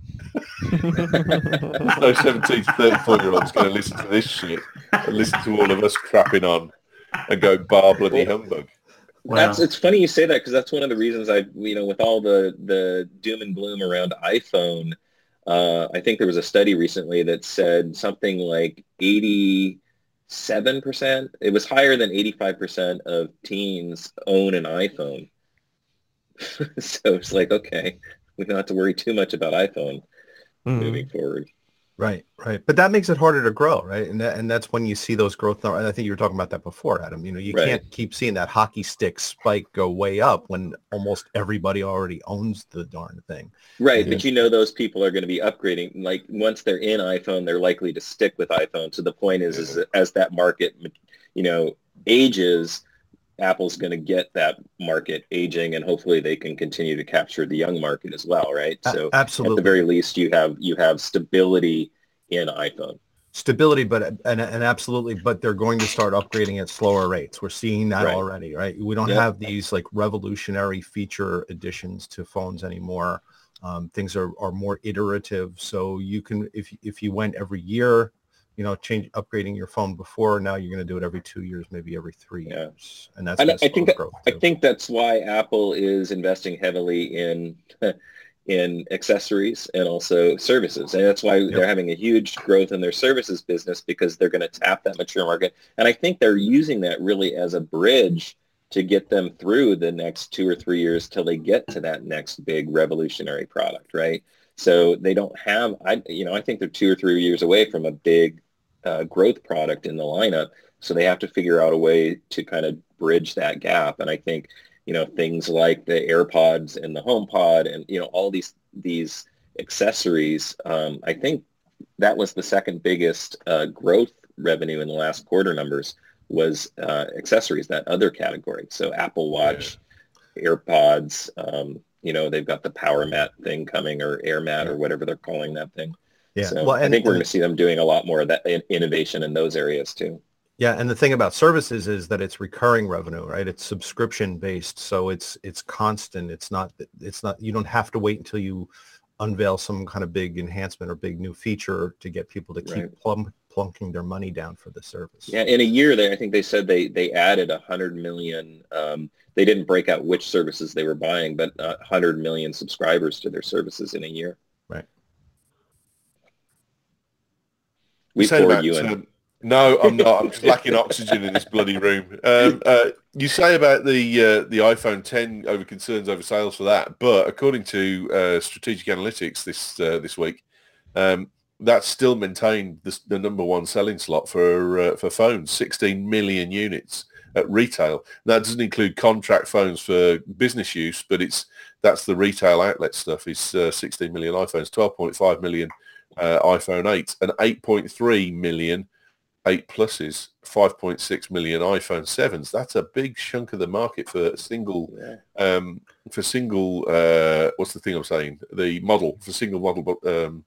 No seventeen to thirty-four-year-olds going to listen to this shit and listen to all of us crapping on and go bar bloody humbug. That's Wow. it's funny you say that, because that's one of the reasons I, you know, with all the, the doom and gloom around iPhone, uh, I think there was a study recently that said something like eighty-seven percent, it was higher than eighty-five percent of teens own an iPhone. So it's like, okay, we don't have to worry too much about iPhone Mm. moving forward. Right, right. But that makes it harder to grow, right? And that, and that's when you see those growth numbers. And I think you were talking about that before, Adam. You know, you Right. can't keep seeing that hockey stick spike go way up when almost everybody already owns the darn thing. Right, Yeah. but you know those people are going to be upgrading. Like once they're in iPhone, they're likely to stick with iPhone. So the point is, is that as that market, you know, ages, Apple's going to get that market aging, and hopefully they can continue to capture the young market as well, right? A- So absolutely. at the very least, you have you have stability in iPhone. Stability, but and, and absolutely, but they're going to start upgrading at slower rates. We're seeing that Right. already, right? We don't Yep. have these like revolutionary feature additions to phones anymore. Um, things are, are more iterative. So you can, if if you went every year, you know, change upgrading your phone before, now you're going to do it every two years, maybe every three Yeah. years, and that's And gonna I slow think the that, growth I too. think that's why Apple is investing heavily in in accessories and also services, and that's why Yep. they're having a huge growth in their services business, because they're going to tap that mature market. And I think they're using that really as a bridge to get them through the next two or three years till they get to that next big revolutionary product, right? So they don't have, I you know, I think they're two or three years away from a big uh, growth product in the lineup. So they have to figure out a way to kind of bridge that gap. And I think, you know, things like the AirPods and the HomePod and, you know, all these these accessories, um, I think that was the second biggest uh, growth revenue in the last quarter numbers was uh, accessories, that other category. So Apple Watch, AirPods, um, you know, they've got the Power Mat thing coming, or AirMat, or whatever they're calling that thing. Yeah. So Well, I and, think we're and going to see them doing a lot more of that in- innovation in those areas too. yeah, and the thing about services is that it's recurring revenue, right? It's subscription based, so it's it's constant. It's not it's not you don't have to wait until you unveil some kind of big enhancement or big new feature to get people to keep Right. plum, plunking their money down for the service. Yeah, in a year, they I think they said they they added a hundred million. Um, they didn't break out which services they were buying, but a hundred million subscribers to their services in a year. Right. We Saying poured about, you in. um, no, I'm not. I'm just lacking oxygen in this bloody room. Um, uh, you say about the uh, the iPhone ten over concerns over sales for that, but according to uh, Strategic Analytics this uh, this week, um, that's still maintained the, the number one selling slot for uh, for phones, sixteen million units at retail. That doesn't include contract phones for business use, but it's that's the retail outlet stuff. Is uh, sixteen million iPhones, twelve point five million uh, iPhone eight, and eight point three million eight pluses, five point six million iPhone sevens. That's a big chunk of the market for single, Yeah. um, for single. Uh, what's the thing I'm saying? The model for single model um,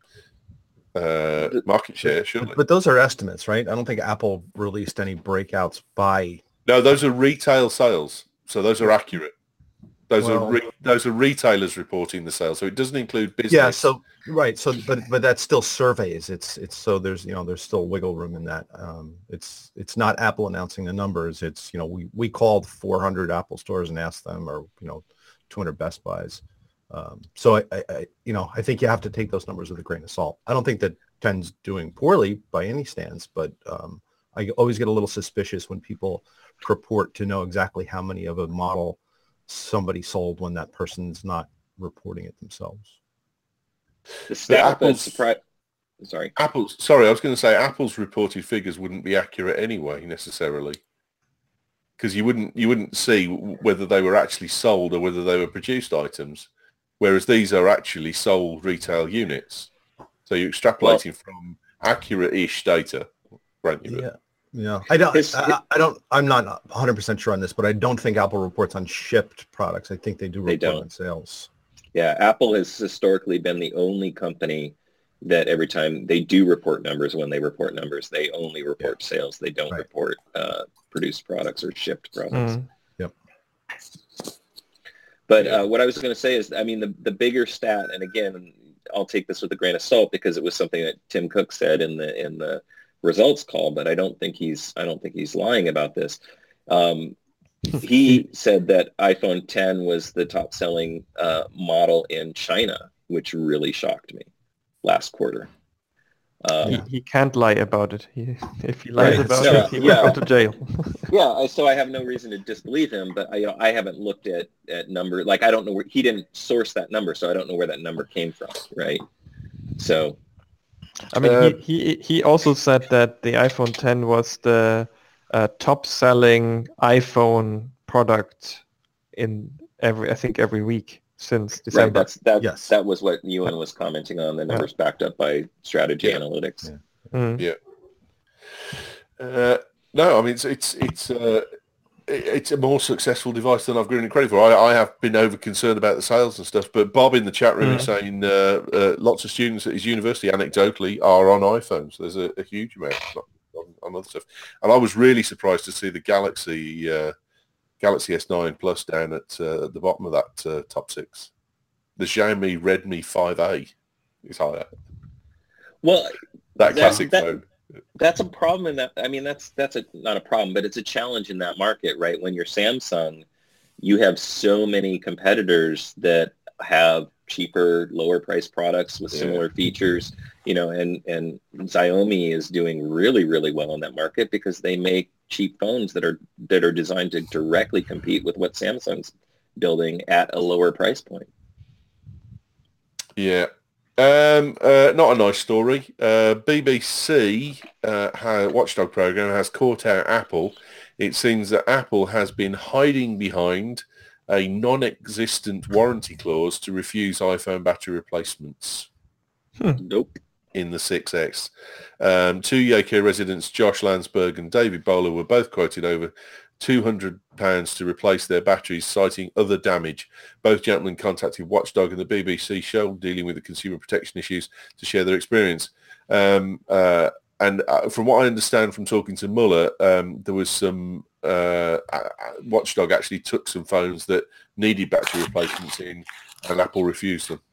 uh, market share. Surely. But those are estimates, right? I don't think Apple released any breakouts by. No, those are retail sales, so those are accurate. Those Well- are re- those are retailers reporting the sales, so it doesn't include business. Yeah. So right. So but but that's still surveys. It's it's so there's you know there's still wiggle room in that. Um, it's it's not Apple announcing the numbers. It's you know we we called four hundred Apple stores and asked them, or you know two hundred Best Buys. Um, so I, I, I you know I think you have to take those numbers with a grain of salt. I don't think that ten's doing poorly by any stance, but um, I always get a little suspicious when people purport to know exactly how many of a model somebody sold when that person's not reporting it themselves. The stat that Apple's- surprised. Sorry. Apple's sorry, I was going to say Apple's reported figures wouldn't be accurate anyway necessarily, because you wouldn't you wouldn't see whether they were actually sold or whether they were produced items, whereas these are actually sold retail units. So you're extrapolating from accurate-ish data, aren't you? Yeah. Yeah, I don't. His- I, I don't. I'm not one hundred percent sure on this, but I don't think Apple reports on shipped products. I think they do They report don't. on sales. Yeah, Apple has historically been the only company that every time they do report numbers, when they report numbers, they only report sales. They don't Right. report uh, produced products or shipped products. Mm. But Yeah. uh, what I was going to say is, I mean, the, the bigger stat, and again, I'll take this with a grain of salt because it was something that Tim Cook said in the in the results call, but I don't think he's I don't think he's lying about this. Um, he said that iPhone ten was the top selling uh, model in China, which really shocked me last quarter. Um, He, he can't lie about it. He, if he lies Right. about No, it, he yeah. will go to jail. Yeah, I- so I have no reason to disbelieve him, but I, you know, I haven't looked at, at number, like I don't know where, he didn't source that number, so I don't know where that number came from, right? So, I mean, Uh, he, he he also said that the iPhone ten was the uh, top-selling iPhone product in every, I think, every week since Right. December. That's that. Yes. That was what Ewan was commenting on. The numbers backed up by Strategy Yeah. Analytics. Yeah. Mm. Yeah. Uh, no, I mean it's it's it's uh, it- it's a more successful device than I've given it credit for. I, I have been over concerned about the sales and stuff, but Bob in the chat room Mm. is saying uh, uh, lots of students at his university, anecdotally, are on iPhones. There's a, a huge amount on, on other stuff, and I was really surprised to see the Galaxy uh, Galaxy S nine Plus down at, uh, at the bottom of that uh, top six. The Xiaomi Redmi five A is higher. Well, That That- classic that- phone. that's a problem in that. I mean, that's that's a not a problem, but it's a challenge in that market, right? When you're Samsung, you have so many competitors that have cheaper, lower price products with Yeah. similar features, you know, and and Xiaomi is doing really, really well in that market because they make cheap phones that are that are designed to directly compete with what Samsung's building at a lower price point. Yeah. Um, uh, not a nice story. Uh, B B C uh, ha- Watchdog program has caught out Apple. It seems that Apple has been hiding behind a non-existent warranty clause to refuse iPhone battery replacements Nope. in the six S. Um, two U K residents, Josh Landsberg and David Bowler, were both quoted over two hundred pounds to replace their batteries, citing other damage. Both gentlemen contacted Watchdog and the B B C show dealing with the consumer protection issues to share their experience. Um, uh, and uh, from what I understand from talking to Muller, um, there was some uh, uh, Watchdog actually took some phones that needed battery replacements in, and Apple refused them.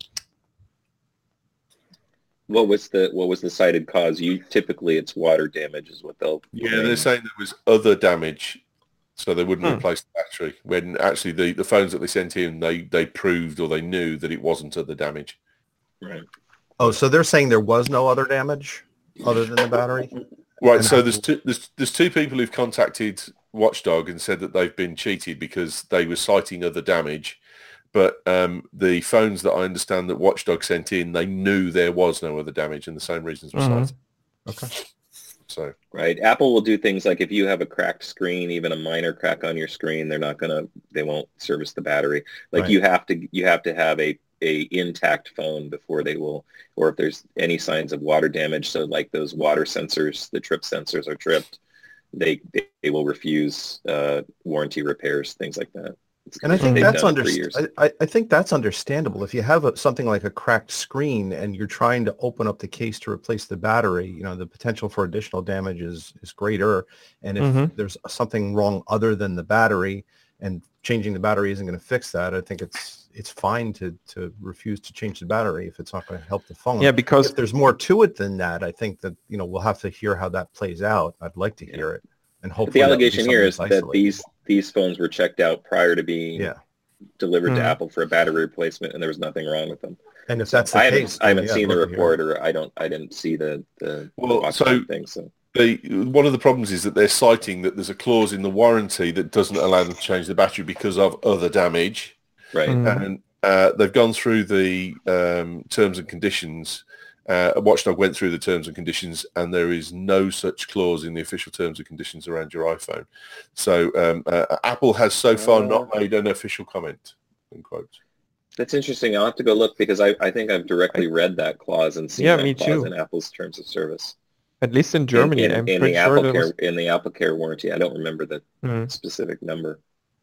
What was the what was the cited cause? You typically it's water damage is what they'll. Yeah, claim. they're saying there was other damage, so they wouldn't Hmm. replace the battery. When actually the, the phones that they sent in, they, they proved or they knew that it wasn't other damage. Right. Oh, so they're saying there was no other damage other than the battery? Right. And So Apple- there's two there's, there's two people who've contacted Watchdog and said that they've been cheated because they were citing other damage. But um, the phones that I understand that Watchdog sent in, they knew there was no other damage, and the same reasons were Mhm. cited. Okay. So Right. Apple will do things like if you have a cracked screen, even a minor crack on your screen, they're not gonna they won't service the battery. Like Right. you have to you have to have a a intact phone before they will, or if there's any signs of water damage, so like those water sensors, the trip sensors are tripped, they they, they will refuse uh, warranty repairs, things like that. It's- And I think they've that's done it under, for years. I, I- I think that's understandable. If you have a, something like a cracked screen and you're trying to open up the case to replace the battery, you know, the potential for additional damage is, is greater. And if Mhm. there's something wrong other than the battery and changing the battery isn't going to fix that, I think it's it's fine to, to refuse to change the battery if it's not going to help the phone. Yeah, because If there's more to it than that, I think that, you know, we'll have to hear how that plays out. I'd like to Yeah. hear it. And But hopefully the that would be allegation here is something that that's isolated. these these phones were checked out prior to being Yeah. delivered to Hmm. Apple for a battery replacement, and there was nothing wrong with them. And if that's the I haven't, case, I haven't then, yeah, seen I'd the love to hear it. report, or I don't, I didn't see the the, Well, the watch so- thing. So the one of the problems is that they're citing that there's a clause in the warranty that doesn't allow them to change the battery because of other damage. right, Mhm. And uh, they've gone through the um, terms and conditions. Uh, Watchdog went through the terms and conditions, and there is no such clause in the official terms and conditions around your iPhone. So um, uh, Apple has so far not made an official comment. Unquote. that's interesting. I'll have to go look because I, I think I've directly read that clause and seen Yeah, that me clause too. in Apple's terms of service. at least in Germany, in, in, I'm in pretty the sure Apple there Care was. in the Apple Care warranty. I don't remember the Mhm. specific number.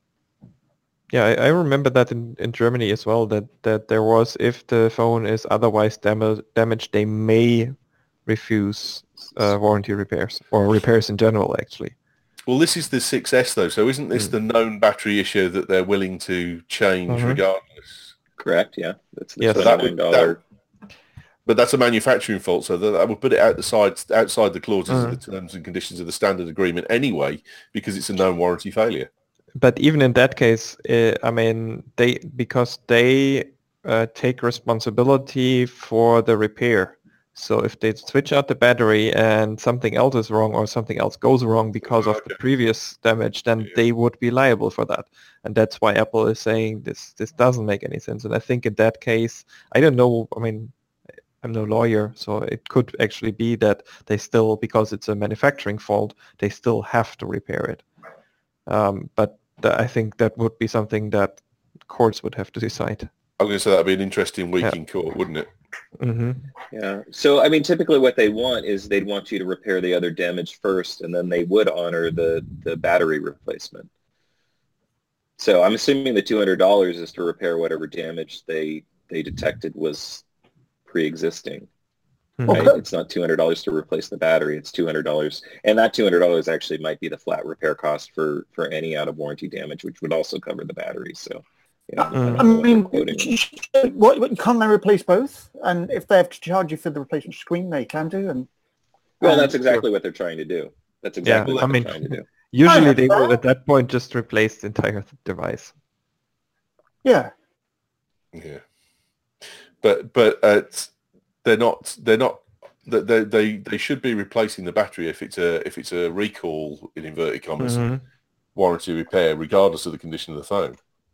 Yeah, I, I remember that in, in Germany as well, that, that there was, if the phone is otherwise dam- damaged, they may refuse uh, warranty repairs, or repairs in general, actually. Well, this is the six S though, so isn't this Mm. the known battery issue that they're willing to change Mhm. regardless? Correct? Yeah, that's the Yes. So that twenty-nine would- dollar. But that's a manufacturing fault, so that, that would put it out the side, outside the clauses Mhm. of the terms and conditions of the standard agreement anyway, because it's a known warranty failure. But even in that case, uh, I mean, they because they uh, take responsibility for the repair. So if they switch out the battery and something else is wrong or something else goes wrong because of the Okay. previous damage, then Yeah. they would be liable for that. And that's why Apple is saying this this doesn't make any sense. And I think in that case, I don't know. I mean, I'm no lawyer, so it could actually be that they still, because it's a manufacturing fault, they still have to repair it. Um, but th- I think that would be something that courts would have to decide. I'm going to say that'd be an interesting week Yeah. in court, wouldn't it? Mm-hmm. Yeah. So, I mean, typically what they want is they'd want you to repair the other damage first, and then they would honor the, the battery replacement. So I'm assuming the two hundred dollars is to repair whatever damage they they detected was pre-existing. Mhm. Right? Okay. It's not two hundred dollars to replace the battery. It's two hundred dollars. And that two hundred dollars actually might be the flat repair cost for, for any out-of-warranty damage, which would also cover the battery. So, you know, depending I on what they're mean, quoting. what, what, can't they replace both? And if they have to charge you for the replacement screen, they can do. And Well, um, that's exactly what they're trying to do. That's exactly Yeah, what I they're mean, trying to do. Usually Oh, they yeah. will at that point just replace the entire device. yeah. Yeah. But but uh, it's- they're not they're not they they they they should be replacing the battery if it's a if it's a recall in inverted commas Mhm. warranty repair, regardless of the condition of the phone.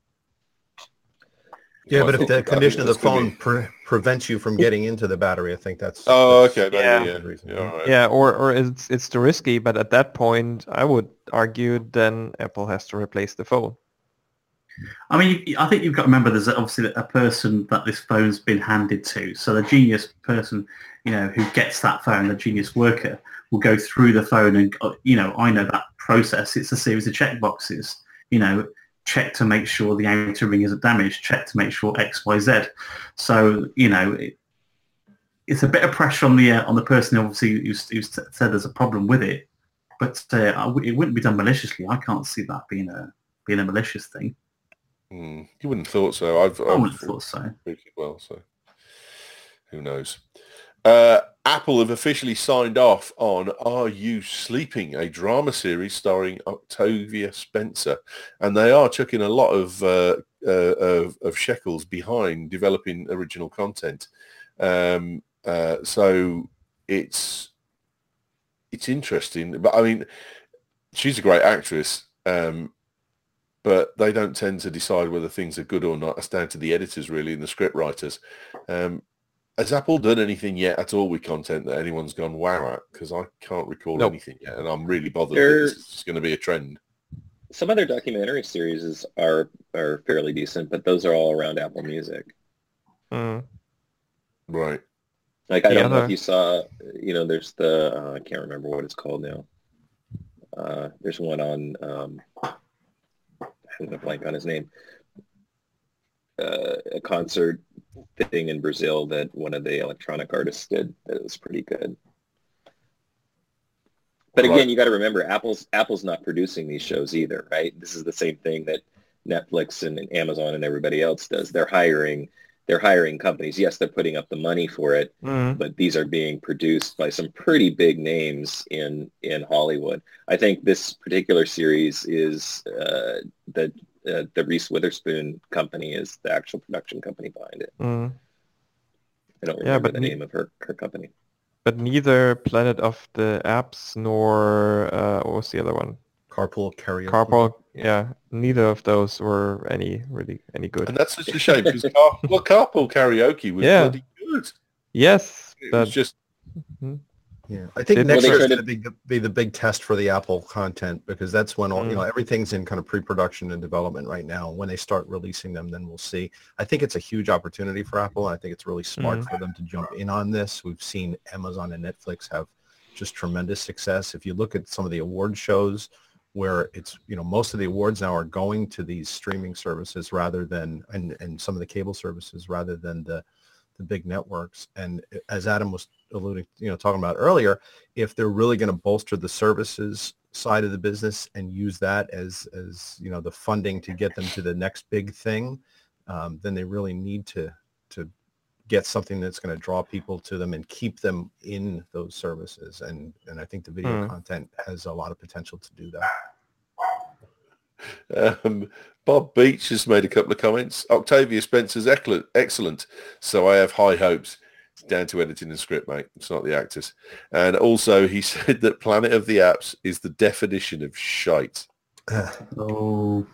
Yeah, I but if think- the I think condition of the that's gonna phone be- pre- prevents you from getting into the battery, I think that's. Oh, that's okay, maybe, Yeah. yeah, the reason. yeah, all right. Yeah, or, or it's it's too risky, but at that point, I would argue then Apple has to replace the phone. I mean, you- I think you've got to remember there's obviously a person that this phone's been handed to. So the genius person, you know, who gets that phone, the genius worker, will go through the phone and, uh, you know, I know that process. It's a series of check boxes, you know, check to make sure the outer ring isn't damaged, check to make sure X, Y, Z. So, you know, it, it's a bit of pressure on the uh, on the person obviously who's, who's said there's a problem with it, but uh, I w- it wouldn't be done maliciously. I can't see that being a being a malicious thing. Hmm, you wouldn't have thought so. I've, I I've wouldn't have thought so. pretty well, so who knows? Uh, Apple have officially signed off on Are You Sleeping, a drama series starring Octavia Spencer, and they are chucking a lot of uh, uh, of, of shekels behind developing original content. Um, uh, so it's it's interesting, but I mean, she's a great actress. Um, but they don't tend to decide whether things are good or not. It's down to the editors, really, and the script writers. Um, has Apple done anything yet at all with content that anyone's gone wow at? Because I can't recall Nope. anything yet, and I'm really bothered They're- that this is going to be a trend. Some other documentary series are are fairly decent, but those are all around Apple Music. Mm. Right. Like I The don't know other- if you saw, you know, there's the uh, I can't remember what it's called now. Uh, there's one on um, I'm gonna blank on his name. Uh, a concert thing in Brazil that one of the electronic artists did that was pretty good. But again, Right. you got to remember, Apple's Apple's not producing these shows either, right? This is the same thing that Netflix and, and Amazon and everybody else does. They're hiring they're hiring companies. Yes, they're putting up the money for it, Mm. but these are being produced by some pretty big names in in Hollywood. I think this particular series is uh, the uh, the Reese Witherspoon company is the actual production company behind it. Mm. I don't Yeah, remember but the ne- name of her, her company. But neither Planet of the Apps nor uh, what was the other one? Carpool karaoke. Carpool. Yeah, neither of those were any really any good. And that's such a shame, because car- well, Carpool Karaoke was Yeah. bloody good. Yes, It but was just, Yeah, I think Did- next Well, they year is could've- going to be, be the big test for the Apple content, because that's when all, you Mm. know, everything's in kind of pre-production and development right now. When they start releasing them, then we'll see. I think it's a huge opportunity for Apple, and I think it's really smart Mm. for them to jump in on this. We've seen Amazon and Netflix have just tremendous success. If you look at some of the award shows where it's, you know, most of the awards now are going to these streaming services rather than, and, and some of the cable services rather than the, the big networks. And as Adam was alluding, you know, talking about earlier, if they're really going to bolster the services side of the business and use that as, as, you know, the funding to get them to the next big thing, um, then they really need to, to get something that's going to draw people to them and keep them in those services. And, and I think the video Hmm. content has a lot of potential to do that. um, Bob Beach has made a couple of comments. Octavia Spencer's excellent, excellent. So I have high hopes. It's down to editing and script, mate. It's not the actors. And also he said that Planet of the Apps is the definition of shite. Oh,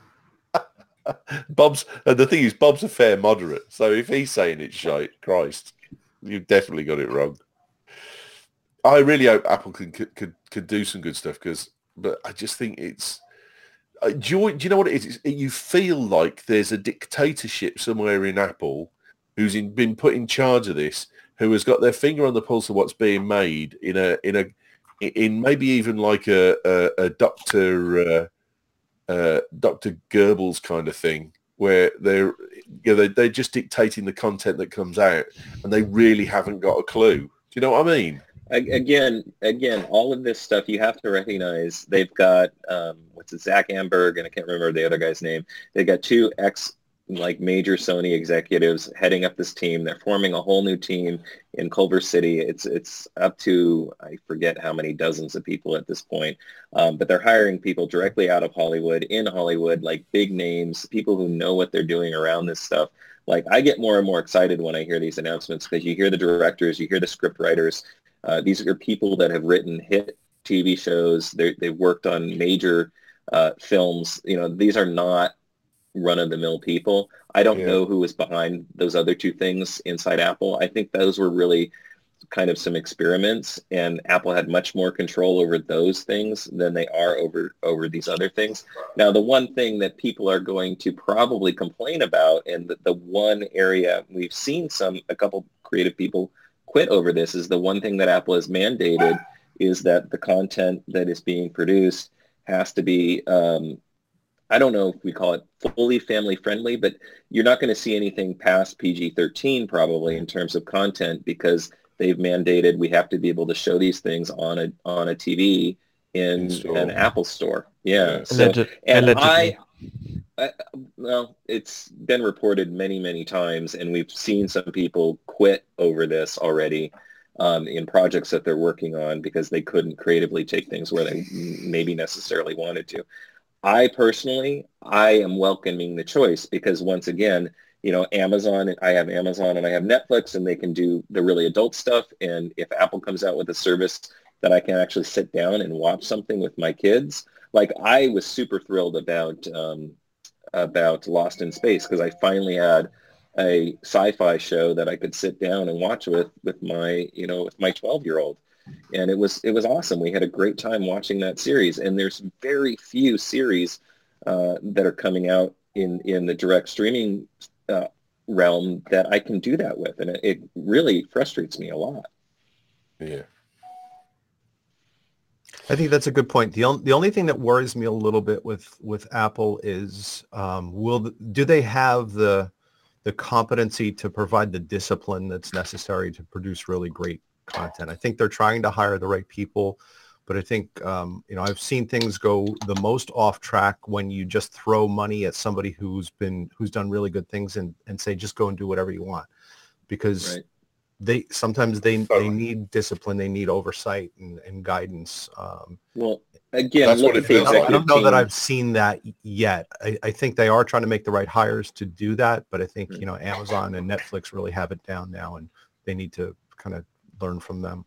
Bob's, and the thing is, Bob's a fair moderate. So if he's saying it's shite, Christ. You've definitely got it wrong. I really hope Apple can could could, could do some good stuff because, but I just think it's. Uh, do, you, do you know what it is? It's, you feel like there's a dictatorship somewhere in Apple who's in, been put in charge of this, who has got their finger on the pulse of what's being made in a in a in maybe even like a a, a Doctor uh, uh, Doctor Goebbels kind of thing, where they're you know, they they're just dictating the content that comes out, and they really haven't got a clue. Do you know what I mean? Again, again, all of this stuff you have to recognize. They've got um, what's it, Zach Amberg, and I can't remember the other guy's name. They've got two ex like major Sony executives heading up this team. They're forming a whole new team in Culver City. It's it's up to I forget how many dozens of people at this point, um, but they're hiring people directly out of Hollywood, in Hollywood, like big names, people who know what they're doing around this stuff. Like I get more and more excited when I hear these announcements because you hear the directors, you hear the script writers. Uh, these are people that have written hit T V shows. They're, they've worked on major uh, films. You know, these are not run-of-the-mill people. I don't yeah. know who was behind those other two things inside Apple. I think those were really kind of some experiments, and Apple had much more control over those things than they are over, over these other things. Now, the one thing that people are going to probably complain about, and the, the one area we've seen some a couple creative people quit over this, is the one thing that Apple has mandated is that the content that is being produced has to be, um, I don't know if we call it fully family friendly, but you're not going to see anything past P G thirteen probably in terms of content because they've mandated we have to be able to show these things on a on a T V in In an Apple store. Yeah. Yeah. So, Alleged- and allegedly. I, I, well, it's been reported many, many times, and we've seen some people quit over this already um, in projects that they're working on because they couldn't creatively take things where they maybe necessarily wanted to. I personally, I am welcoming the choice because once again, you know, Amazon, I have Amazon and I have Netflix, and they can do the really adult stuff. And if Apple comes out with a service that I can actually sit down and watch something with my kids, like I was super thrilled about um, about Lost in Space because I finally had a sci-fi show that I could sit down and watch with with my you know with my twelve-year-old, and it was it was awesome. We had a great time watching that series, and there's very few series uh, that are coming out in in the direct streaming uh, realm that I can do that with, and it, it really frustrates me a lot. Yeah. I think that's a good point. The, on, the only thing that worries me a little bit with, with Apple is um, will the, do they have the the competency to provide the discipline that's necessary to produce really great content? I think they're trying to hire the right people, but I think um, you know I've seen things go the most off track when you just throw money at somebody who's been who's done really good things and, and say just go and do whatever you want, because Right. they sometimes they they need discipline, they need oversight and, and guidance. Um, Well, again, That's look what at it the feels like. I executive don't know that team. I've seen that yet. I, I think they are trying to make the right hires to do that, but I think, you know, Amazon and Netflix really have it down now, and they need to kind of learn from them.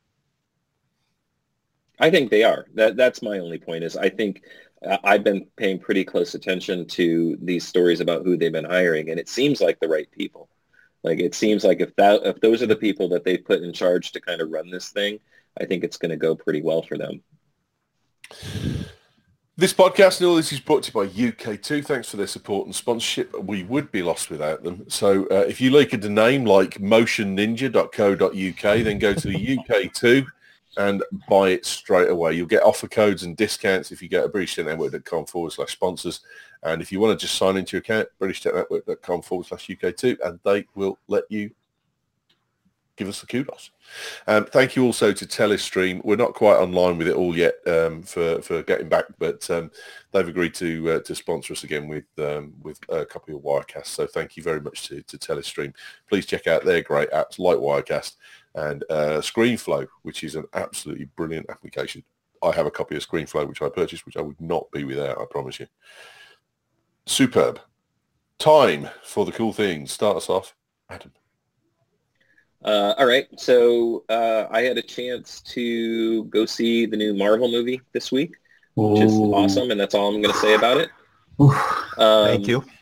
I think they are. That that's my only point. Is I think uh, I've been paying pretty close attention to these stories about who they've been hiring, and it seems like the right people. Like it seems like if that if those are the people that they put in charge to kind of run this thing, I think it's going to go pretty well for them. This podcast and all this is brought to you by U K two. Thanks for their support and sponsorship. We would be lost without them. So uh, if you like a name like motion ninja dot co dot U K, then go to the U K two and buy it straight away. You'll get offer codes and discounts if you go to british tech network dot com forward slash sponsors. And if you want to just sign into your account, british tech network dot com forward slash U K two, and they will let you give us the kudos. Um, thank you also to Telestream. We're not quite online with it all yet um, for, for getting back, but um, they've agreed to uh, to sponsor us again with um, with a couple of Wirecasts. So thank you very much to, to Telestream. Please check out their great apps like Wirecast and uh, ScreenFlow, which is an absolutely brilliant application. I have a copy of ScreenFlow, which I purchased, which I would not be without, I promise you. Superb. Time for the cool things. Start us off, Adam. Uh, all right. So uh, I had a chance to go see the new Marvel movie this week, which is Ooh. awesome, and that's all I'm going to say about it. Ooh. Um, Thank you.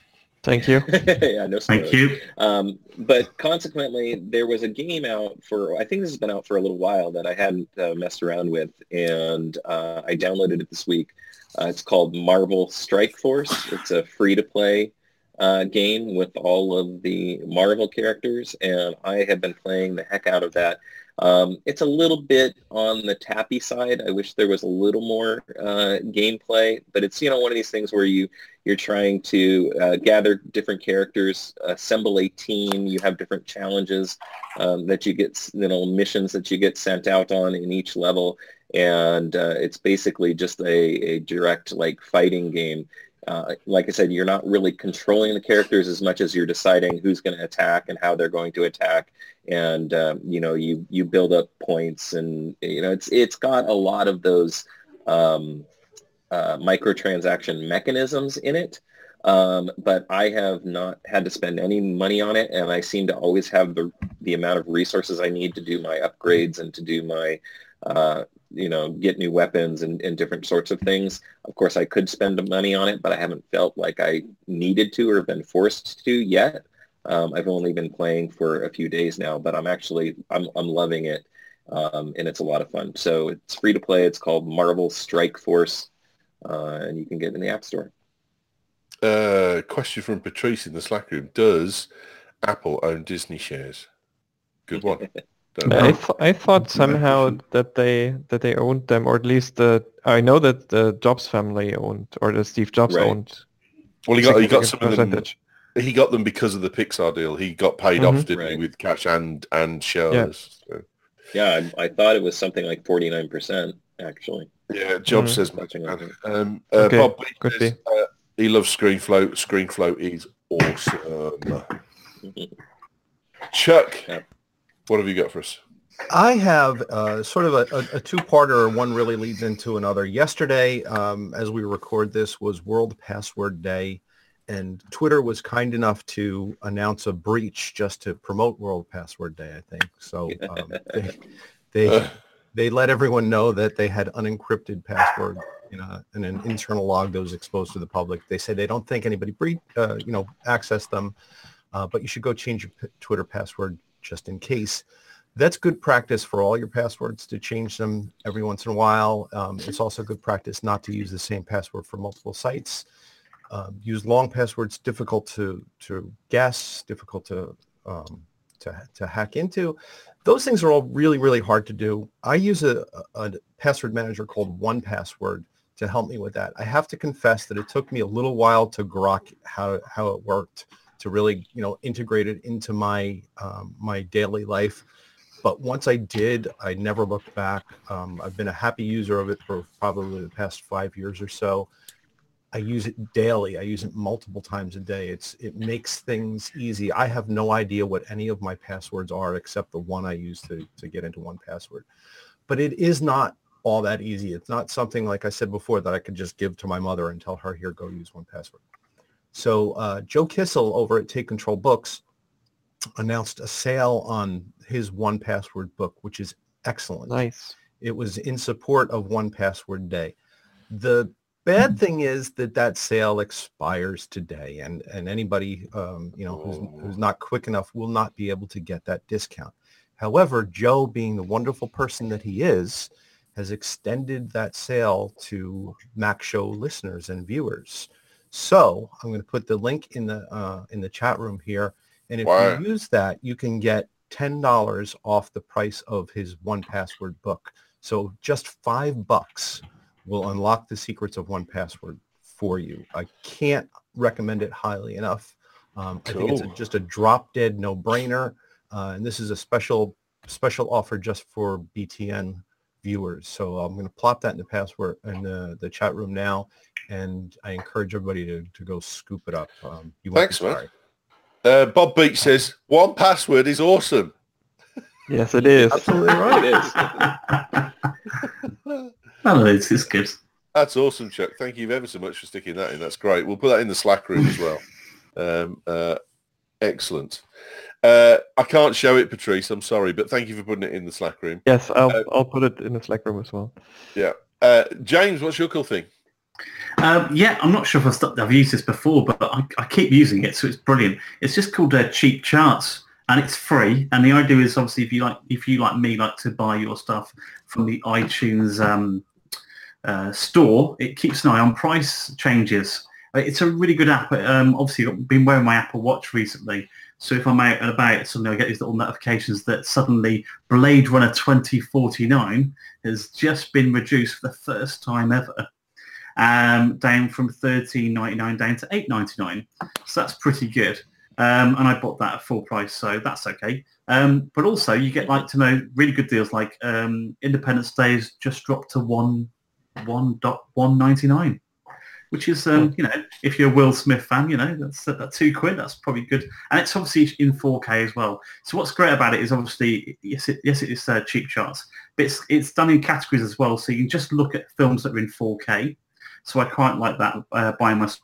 Thank you. Yeah, no Thank spoilers. you. Um, but consequently, there was a game out for, I think this has been out for a little while that I hadn't uh, messed around with, and uh, I downloaded it this week. Uh, it's called Marvel Strike Force. It's a free-to-play uh, game with all of the Marvel characters, and I have been playing the heck out of that. Um, it's a little bit on the tappy side. I wish there was a little more uh, gameplay, but it's, you know, one of these things where you, you're trying to uh, gather different characters, assemble a team. You have different challenges um, that you get, you know, missions that you get sent out on in each level. And uh, it's basically just a, a direct, like, fighting game. Uh, like I said, you're not really controlling the characters as much as you're deciding who's going to attack and how they're going to attack. And, um, you know, you, you build up points, and, you know, it's it's got a lot of those um, uh, microtransaction mechanisms in it. Um, but I have not had to spend any money on it, and I seem to always have the, the amount of resources I need to do my upgrades and to do my, uh, you know, get new weapons and, and different sorts of things. Of course, I could spend money on it, but I haven't felt like I needed to or been forced to yet. Um, I've only been playing for a few days now, but I'm actually, I'm, I'm loving it, um, and it's a lot of fun. So it's free to play. It's called Marvel Strike Force, uh, and you can get it in the App Store. Uh, question from Patrice in the Slack room. Does Apple own Disney shares? Good one. Don't I, know. th- I thought somehow that they that they owned them, or at least the I know that the Jobs family owned, or the Steve Jobs Right. owned. Well, he got he got significant some of them. percentage. He got them because of the Pixar deal. He got paid Mhm. off, didn't he, Right. with cash and and shares. So, Yeah, I, I thought it was something like forty-nine percent, actually. yeah, Job Mhm. says Something man. like Um, uh, Okay, Bob B could says, uh, he loves ScreenFlow. ScreenFlow is awesome. Chuck, Yeah. what have you got for us? I have uh, sort of a, a, a two-parter. One really leads into another. Yesterday, um, as we record this, was World Password Day, and Twitter was kind enough to announce a breach just to promote World Password Day, I think. So um, they, they they let everyone know that they had unencrypted password in, a, in an internal log that was exposed to the public. They said they don't think anybody bre- uh, you know, accessed them, uh, but you should go change your p- Twitter password just in case. That's good practice for all your passwords to change them every once in a while. Um, it's also good practice not to use the same password for multiple sites. Um, use long passwords, difficult to to guess, difficult to um, to to hack into. Those things are all really, really hard to do. I use a, a, a password manager called one password to help me with that. I have to confess that it took me a little while to grok how how it worked, to really, you know, integrate it into my um, my daily life. But once I did, I never looked back. Um, I've been a happy user of it for probably the past five years or so. I use it daily. I use it multiple times a day. It's it makes things easy. I have no idea what any of my passwords are except the one I use to, to get into one password. But it is not all that easy. It's not something, like I said before, that I could just give to my mother and tell her, here, go use one password. So uh, Joe Kissel over at Take Control Books announced a sale on his one password book, which is excellent. Nice. It was in support of One Password Day. The bad thing is that that sale expires today, and and anybody um, you know who's, who's not quick enough will not be able to get that discount. However, Joe, being the wonderful person that he is, has extended that sale to Mac Show listeners and viewers. So I'm going to put the link in the uh, in the chat room here. And if Wow. you use that, you can get ten dollars off the price of his one password book. So just five bucks will unlock the secrets of one password for you. I can't recommend it highly enough. Um, I think it's a, Cool. just a drop dead no brainer. Uh, and this is a special special offer just for B T N viewers. So I'm going to plop that in the password in the, the chat room now. And I encourage everybody to, to go scoop it up. Um, you won't Thanks, be man. sorry. Uh, Bob Beach says, one password is awesome. Yes, it is. Absolutely right. It is. Well, it's, it's good. That's awesome, Chuck. Thank you ever so much for sticking that in. That's great. We'll put that in the Slack room as well. Um, uh, excellent. Uh, I can't show it, Patrice. I'm sorry, but thank you for putting it in the Slack room. Yes, I'll Uh, I'll put it in the Slack room as well. Yeah. Uh, James, what's your cool thing? Um, yeah, I'm not sure if I've, stopped, I've used this before, but I, I keep using it, so it's brilliant. It's just called uh, Cheap Charts, and it's free. And the idea is obviously if you like, if you like me, like to buy your stuff from the iTunes um, uh, store, it keeps an eye on price changes. It's a really good app. Um, obviously, I've been wearing my Apple Watch recently, so if I'm out and about, suddenly I get these little notifications that suddenly Blade Runner twenty forty-nine has just been reduced for the first time ever. Um, down from thirteen ninety-nine down to eight ninety-nine, so that's pretty good. Um, and I bought that at full price, so that's okay. Um, but also, you get like to know really good deals, like um, Independence Days just dropped to one one dot one ninety nine, which is um, you know, if you're a Will Smith fan, you know that's that two quid. That's probably good, and it's obviously in four K as well. So what's great about it is obviously yes, it, yes, it is uh, Cheap Charts, but it's it's done in categories as well, so you can just look at films that are in four K. So I quite like that uh, buying my.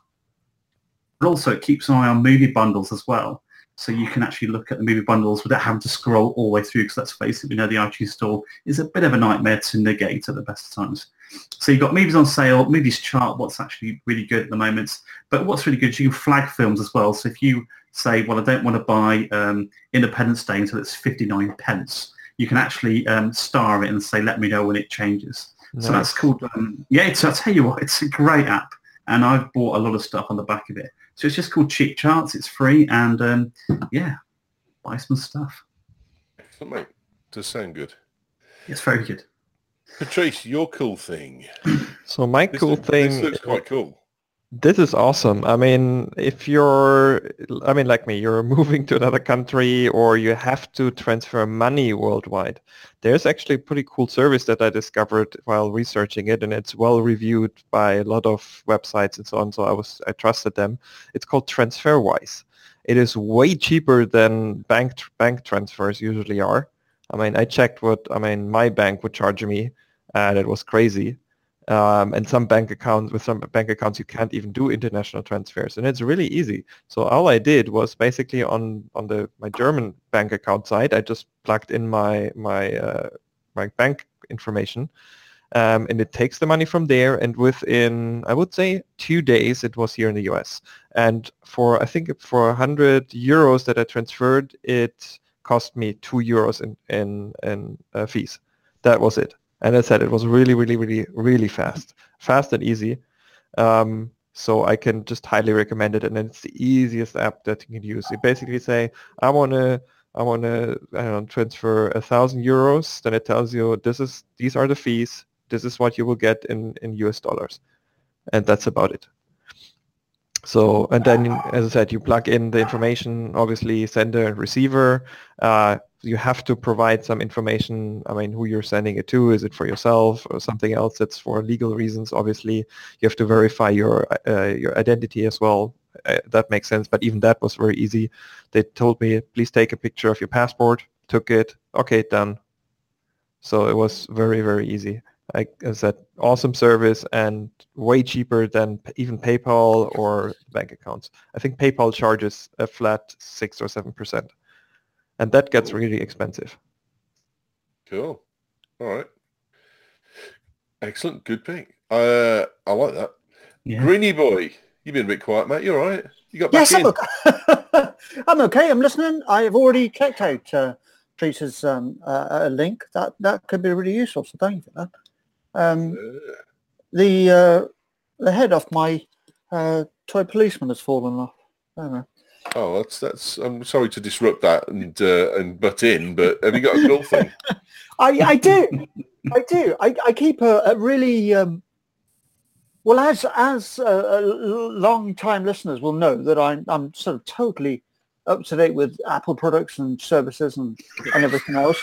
But also it keeps an eye on movie bundles as well. So you can actually look at the movie bundles without having to scroll all the way through, because let's face it, we know the iTunes store is a bit of a nightmare to negate at the best of times. So you've got movies on sale, movies chart, what's actually really good at the moment. But what's really good is you can flag films as well. So if you say, well, I don't want to buy um, Independence Day until it's fifty-nine pence, you can actually um, star it and say, let me know when it changes. Nice. So that's called, um, yeah, it's, I'll tell you what, it's a great app. And I've bought a lot of stuff on the back of it. So it's just called Cheap Charts. It's free. And, um, yeah, buy some stuff. Excellent, mate. Does sound good. It's very good. Patrice, your cool thing. So my This cool is- thing... This looks quite cool. This is awesome. I mean, if you're, I mean, like me, you're moving to another country or you have to transfer money worldwide, there's actually a pretty cool service that I discovered while researching it, and it's well reviewed by a lot of websites and so on, so I was, I trusted them. It's called TransferWise. It is way cheaper than bank bank transfers usually are. I mean, I checked what, I mean, my bank would charge me, and it was crazy. Um, and some bank accounts, with some bank accounts, you can't even do international transfers, and it's really easy. So all I did was basically on on the my German bank account side, I just plugged in my my uh, my bank information, um, and it takes the money from there. And within, I would say, two days, it was here in the U S. And for I think for one hundred euros that I transferred, it cost me two euros in in, in uh, fees. That was it. And as I said, it was really, really, really, really fast, fast and easy. Um, so I can just highly recommend it, and it's the easiest app that you can use. You basically say, I want to, I want to, I don't know, transfer a thousand euros. Then it tells you this is, these are the fees. This is what you will get in in U S dollars, and that's about it. So, and then, as I said, you plug in the information, obviously sender and receiver. Uh, you have to provide some information. I mean, who you're sending it to. Is it for yourself or something else that's for legal reasons? Obviously, you have to verify your uh, your identity as well. Uh, that makes sense, but even that was very easy. They told me, please take a picture of your passport. Took it. Okay, done. So it was very, very easy. I, as I said, awesome service and way cheaper than p- even PayPal or bank accounts. I think PayPal charges a flat six or seven percent, and that gets really expensive. Cool. All right. Excellent. Good pick. Uh, I like that. Yeah. Greeny boy, you've been a bit quiet, mate. You all right? You got back Yes, in? I'm okay. I'm okay. I'm listening. I've already checked out uh, Teresa's um, uh, link. That that could be really useful. So thank you for that. Um, Uh, the uh, the head off my uh, toy policeman has fallen off. I don't know. oh, that's that's. I'm sorry to disrupt that and uh, and butt in, but have you got a cool thing? I, I do. I do. I, I keep a, a really um, well as as uh, uh, long time listeners will know that I'm I'm sort of totally up to date with Apple products and services and, and everything else.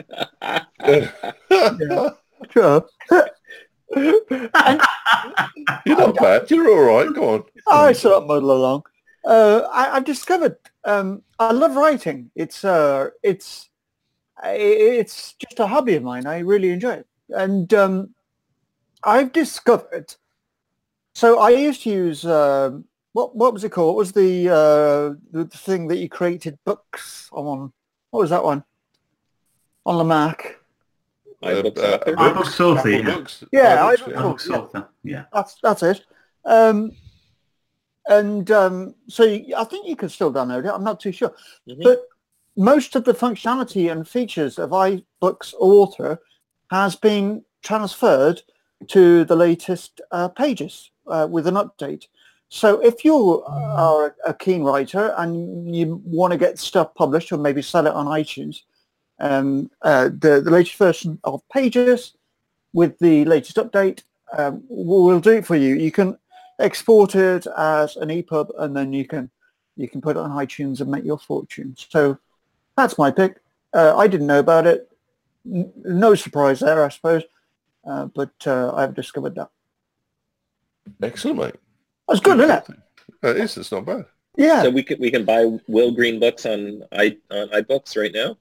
Yeah. Sure. And You're not bad. You're all right. Go on. I sort of muddle along. Uh, I, I've discovered um, I love writing. It's uh, it's it's just a hobby of mine. I really enjoy it, and um, I've discovered. So I used to use uh, what what was it called? What was the uh, the thing that you created books on? What was that one? On the Mac. iBooks Uh, Author. uh, iBooks Author, Apple yeah. Books. Yeah, iBooks, iBooks yeah. Author. Yeah. That's that's it. Um, and um, so you, I think you can still download it. I'm not too sure. Mhm. But most of the functionality and features of iBooks Author has been transferred to the latest uh, pages uh, with an update. So if you are a keen writer and you want to get stuff published or maybe sell it on iTunes, um, uh, the, the latest version of Pages with the latest update um, will do it for you. You can export it as an EPUB and then you can you can put it on iTunes and make your fortune. So that's my pick. Uh, I didn't know about it. N- no surprise there, I suppose. Uh, but uh, I've discovered that. Excellent, mate. That's good, isn't it? It is. It's not bad. Yeah. So we can we can buy Will Green books on i on iBooks right now.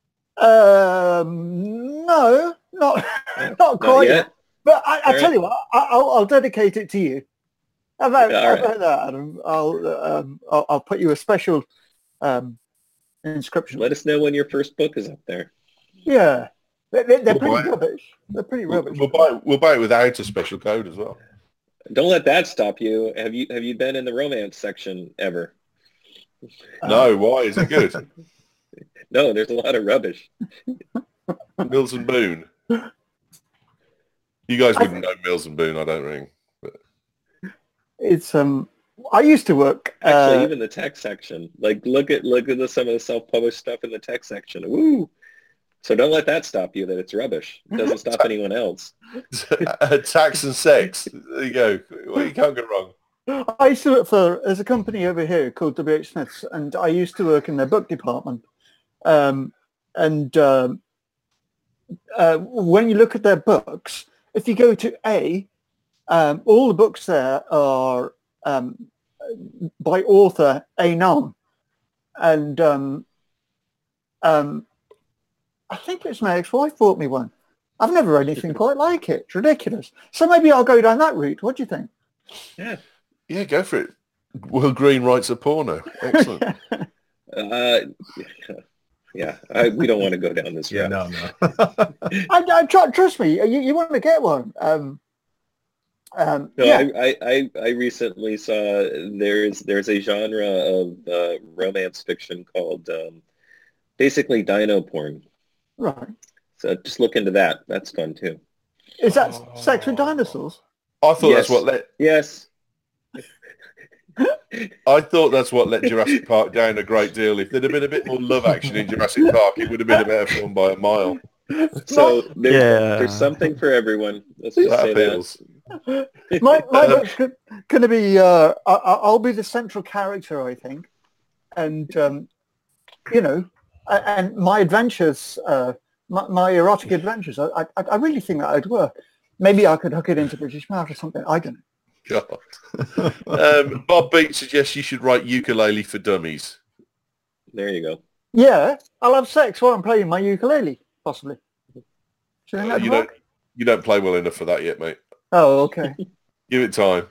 Um, no, not not quite yet? yet. But I, I All tell right. you what, I, I'll, I'll dedicate it to you. How about, Yeah, all how right. about that, Adam? I'll, um, I'll I'll put you a special um, inscription. Let us know when your first book is up there. Yeah, they, they, they're We'll pretty buy it. rubbish. They're pretty We'll, rubbish. we'll buy. We'll buy it without a special code as well. Don't let that stop you. Have you have you been in the romance section ever? Uh, No, why is it good? No, there's a lot of rubbish. Mills and Boone. You guys I wouldn't know Mills and Boone, I don't think. It's um. I used to work. Actually, uh, even the tech section. Like, look at look at the, some of the self-published stuff in the tech section. Woo! So don't let that stop you. That it's rubbish. It doesn't stop anyone else. Tax and sex. There you go. Well, you can't go wrong. I used to work for there's a company over here called W H Smiths, and I used to work in their book department. Um, and um, uh, when you look at their books, if you go to A, um, all the books there are um, by author Anon, and um, um, I think it's my ex-wife bought me one. I've never read anything quite like it. It's ridiculous. So maybe I'll go down that route. What do you think? Yeah. Yeah, go for it. Will Green writes a porno. Excellent. Uh, yeah. I, we don't want to go down this Yeah, route. no, no. I, I tr- trust me. You, you want to get one? Um, um, No, yeah. I, I, I I recently saw there's there's a genre of uh, romance fiction called um, basically dino porn. Right. So just look into that. That's fun too. Is that sex with dinosaurs? I thought Yes. that's what let Yes. I thought that's what let Jurassic Park down a great deal. If there'd have been a bit more love action in Jurassic Park, it would have been a better film by a mile. So there's, Yeah. there's something for everyone. Let's just That say appeals. My my book's going to be. Uh, I, I'll be the central character, I think, and um, you know, a- and my adventures, uh, my, my erotic adventures. I, I I really think that would work. Maybe I could hook it into British Math or something. I don't know. God. Um, Bob Beach suggests you should write Ukulele for Dummies. There you go. Yeah, I'll have sex while I'm playing my ukulele, possibly. Do you think Uh, that'd you work? don't you don't play well enough for that yet, mate. Oh, okay. Give it time.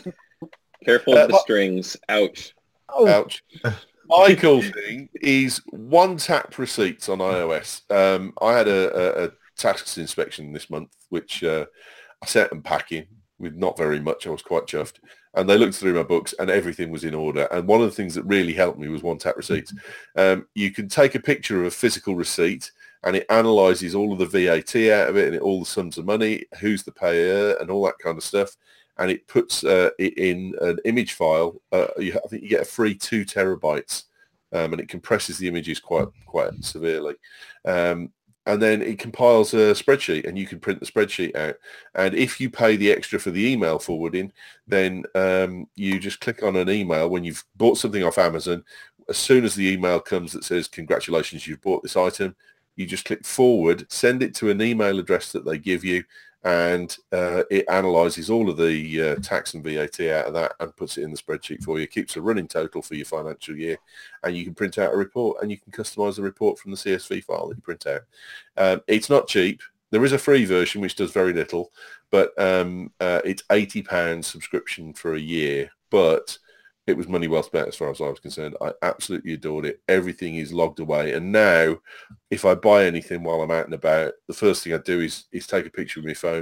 Careful Uh, of the but- strings. Ouch. Oh, Ouch. My cool thing is one-tap receipts on iOS. Um, I had a, a, a tax inspection this month, which uh, I sent them packing with not very much. I was quite chuffed. And they looked through my books and everything was in order. And one of the things that really helped me was one-tap receipts. Um, you can take a picture of a physical receipt and it analyzes all of the V A T out of it and it, all the sums of money, who's the payer and all that kind of stuff. And it puts uh, it in an image file. Uh, you, I think you get a free two terabytes, um, and it compresses the images quite quite severely. Um, and then it compiles a spreadsheet, and you can print the spreadsheet out. And if you pay the extra for the email forwarding, then um, you just click on an email when you've bought something off Amazon. As soon as the email comes that says, "Congratulations, you've bought this item," you just click forward, send it to an email address that they give you, and uh, it analyzes all of the uh, tax and V A T out of that and puts it in the spreadsheet for you. Keeps a running total for your financial year, and you can print out a report and you can customize the report from the C S V file that you print out. Um, it's not cheap. There is a free version which does very little, but um, uh, it's eighty pounds subscription for a year, but it was money well spent as far as I was concerned. I absolutely adored it. Everything is logged away. And now, if I buy anything while I'm out and about, the first thing I do is is take a picture of my phone,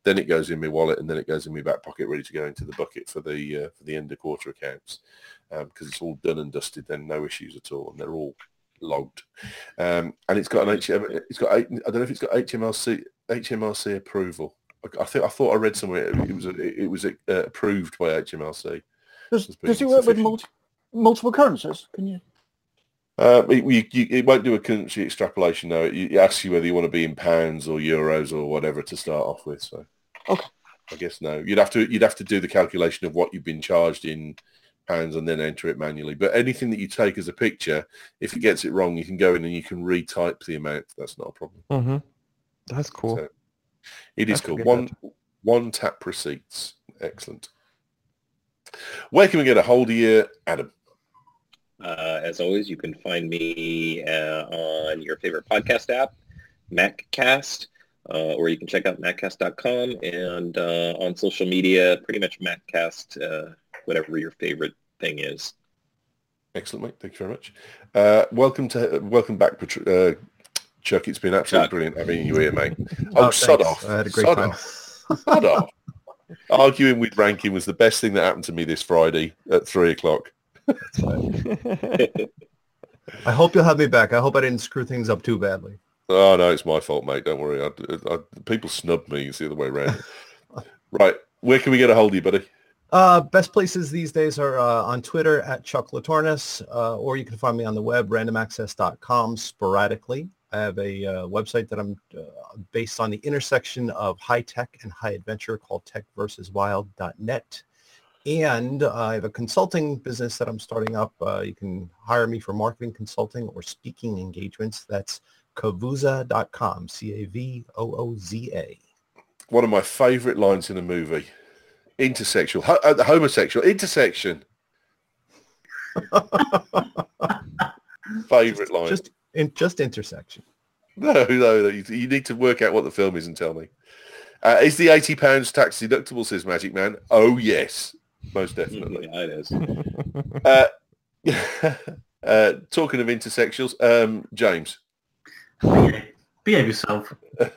then it goes in my wallet, and then it goes in my back pocket, ready to go into the bucket for the uh, for the end of quarter accounts, because um, it's all done and dusted. Then no issues at all, and they're all logged. Um, and it's got an H M, it's got I don't know if it's got H M L C H M L C approval. I, I think I thought I read somewhere it was a, it was a, uh, approved by H M L C. Does, does it work with multi, multiple currencies? Can you? Uh, it, you, you, it won't do a currency extrapolation, though. It, it asks you whether you want to be in pounds or euros or whatever to start off with. So, okay, I guess no. You'd have to you'd have to do the calculation of what you've been charged in pounds and then enter it manually. But anything that you take as a picture, if it gets it wrong, you can go in and you can retype the amount. That's not a problem. Mm-hmm. That's cool. So, it is I cool. forget One that. one tap receipts. Excellent. Where can we get a hold of you, Adam? Uh, as always, you can find me uh, on your favorite podcast app, MacCast, uh, or you can check out maccast dot com, and uh, on social media, pretty much MacCast, uh, whatever your favorite thing is. Excellent, mate. Thank you very much. Uh, welcome to welcome back, Patri- uh, Chuck. It's been absolutely Chuck. brilliant having you here, mate. Oh, Oh, sod thanks. off. I had a great Sod time. off. Sod off. Arguing with ranking was the best thing that happened to me this Friday at three o'clock. I hope you'll have me back. I hope I didn't screw things up too badly. Oh, no, it's my fault, mate. Don't worry. I, I, people snub me. It's the other way around. Right. Where can we get a hold of you, buddy? Uh, best places these days are uh, on Twitter at Chuck Latornis, uh, or you can find me on the web, random access dot com, sporadically. I have a uh, website that I'm uh, based on the intersection of high tech and high adventure called tech versus wild dot net. And uh, I have a consulting business that I'm starting up. Uh, you can hire me for marketing consulting or speaking engagements. That's cavooza dot com, C A V O O Z A. One of my favourite lines in a movie. Intersexual. Ho- uh, homosexual. Intersection. Favourite line. Just in, just intersection. No, no, no. You, you need to work out what the film is and tell me. Uh, is the eighty pounds tax deductible, says Magic Man? Oh, yes. Most definitely. Yeah, it is. Uh, uh, talking of intersexuals, um, James. Behave, behave yourself.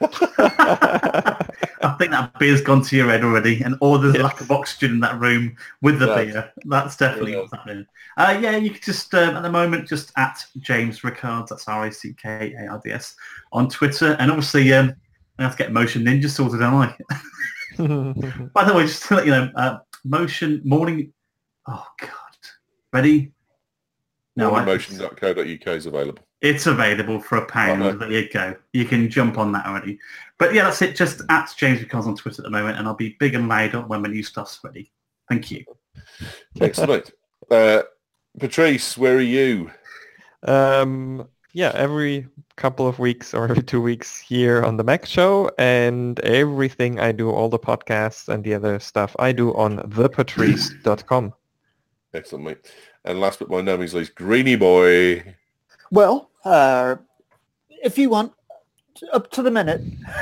I think that beer's gone to your head already, and or there's a lack of oxygen in that room with the Yeah. beer. That's definitely Yeah. what's happening. Uh, yeah, you can just, um, at the moment, just at James Rickards, that's R A C K A R D S, on Twitter. And obviously, um, I have to get Motion Ninja sorted, don't I? By the way, just to let you know, uh, Motion Morning... Oh, God. Ready? No, I- motion dot co dot U K is available. It's available for a pound. Uh-huh. There you go. You can jump on that already. But yeah, that's it. Just at James Rickards on Twitter at the moment, and I'll be big and loud when my new stuff's ready. Thank you. Excellent. Uh, Patrice, where are you? Um, yeah, every couple of weeks or every two weeks here on the Mac Show, and everything I do, all the podcasts and the other stuff, I do on the patrice dot com. Excellent, mate. And last but by no means least, Greeny Boy. Well, uh, if you want, up to the minute,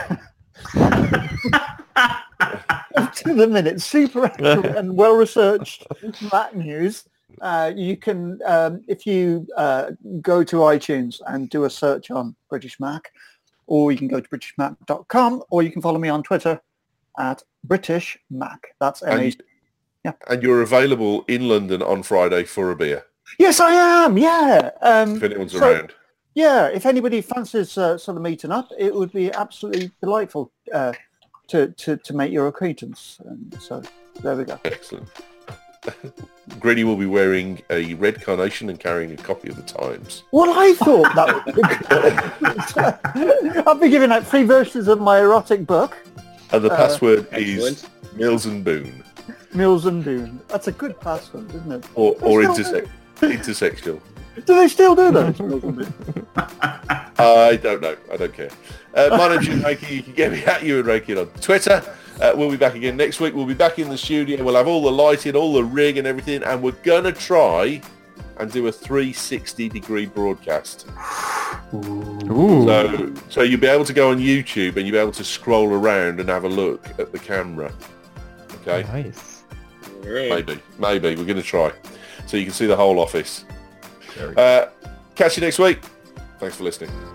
up to the minute, super accurate and well-researched Mac news, uh, you can, um, if you uh, go to iTunes and do a search on British Mac, or you can go to british mac dot com, or you can follow me on Twitter at British Mac. That's M A. And, and you're available in London on Friday for a beer, Yes, I am. Yeah. Um, if anyone's so- around. Yeah, if anybody fancies uh, sort of meeting up, it would be absolutely delightful uh, to, to, to make your acquaintance. And so there we go. Excellent. Greeny will be wearing a red carnation and carrying a copy of the Times. Well, I thought that would be good. I'll be giving out free versions of my erotic book, And the Uh, password Excellent. is Mills and Boone. Mills and Boone. That's a good password, isn't it? Or, or They still interse- intersexual. Do they still do those? Mills and Boone? I don't know. I don't care. Uh, my name's Ewan Reiki. You can get me at Ewan Reiki on Twitter. Uh, we'll be back again next week. We'll be back in the studio. We'll have all the lighting, all the rig and everything. And we're going to try and do a three sixty degree broadcast. Ooh. So, so you'll be able to go on YouTube and you'll be able to scroll around and have a look at the camera. Okay? Nice. All right. Maybe. Maybe. We're going to try. So you can see the whole office. Very Uh, catch you next week. Thanks for listening.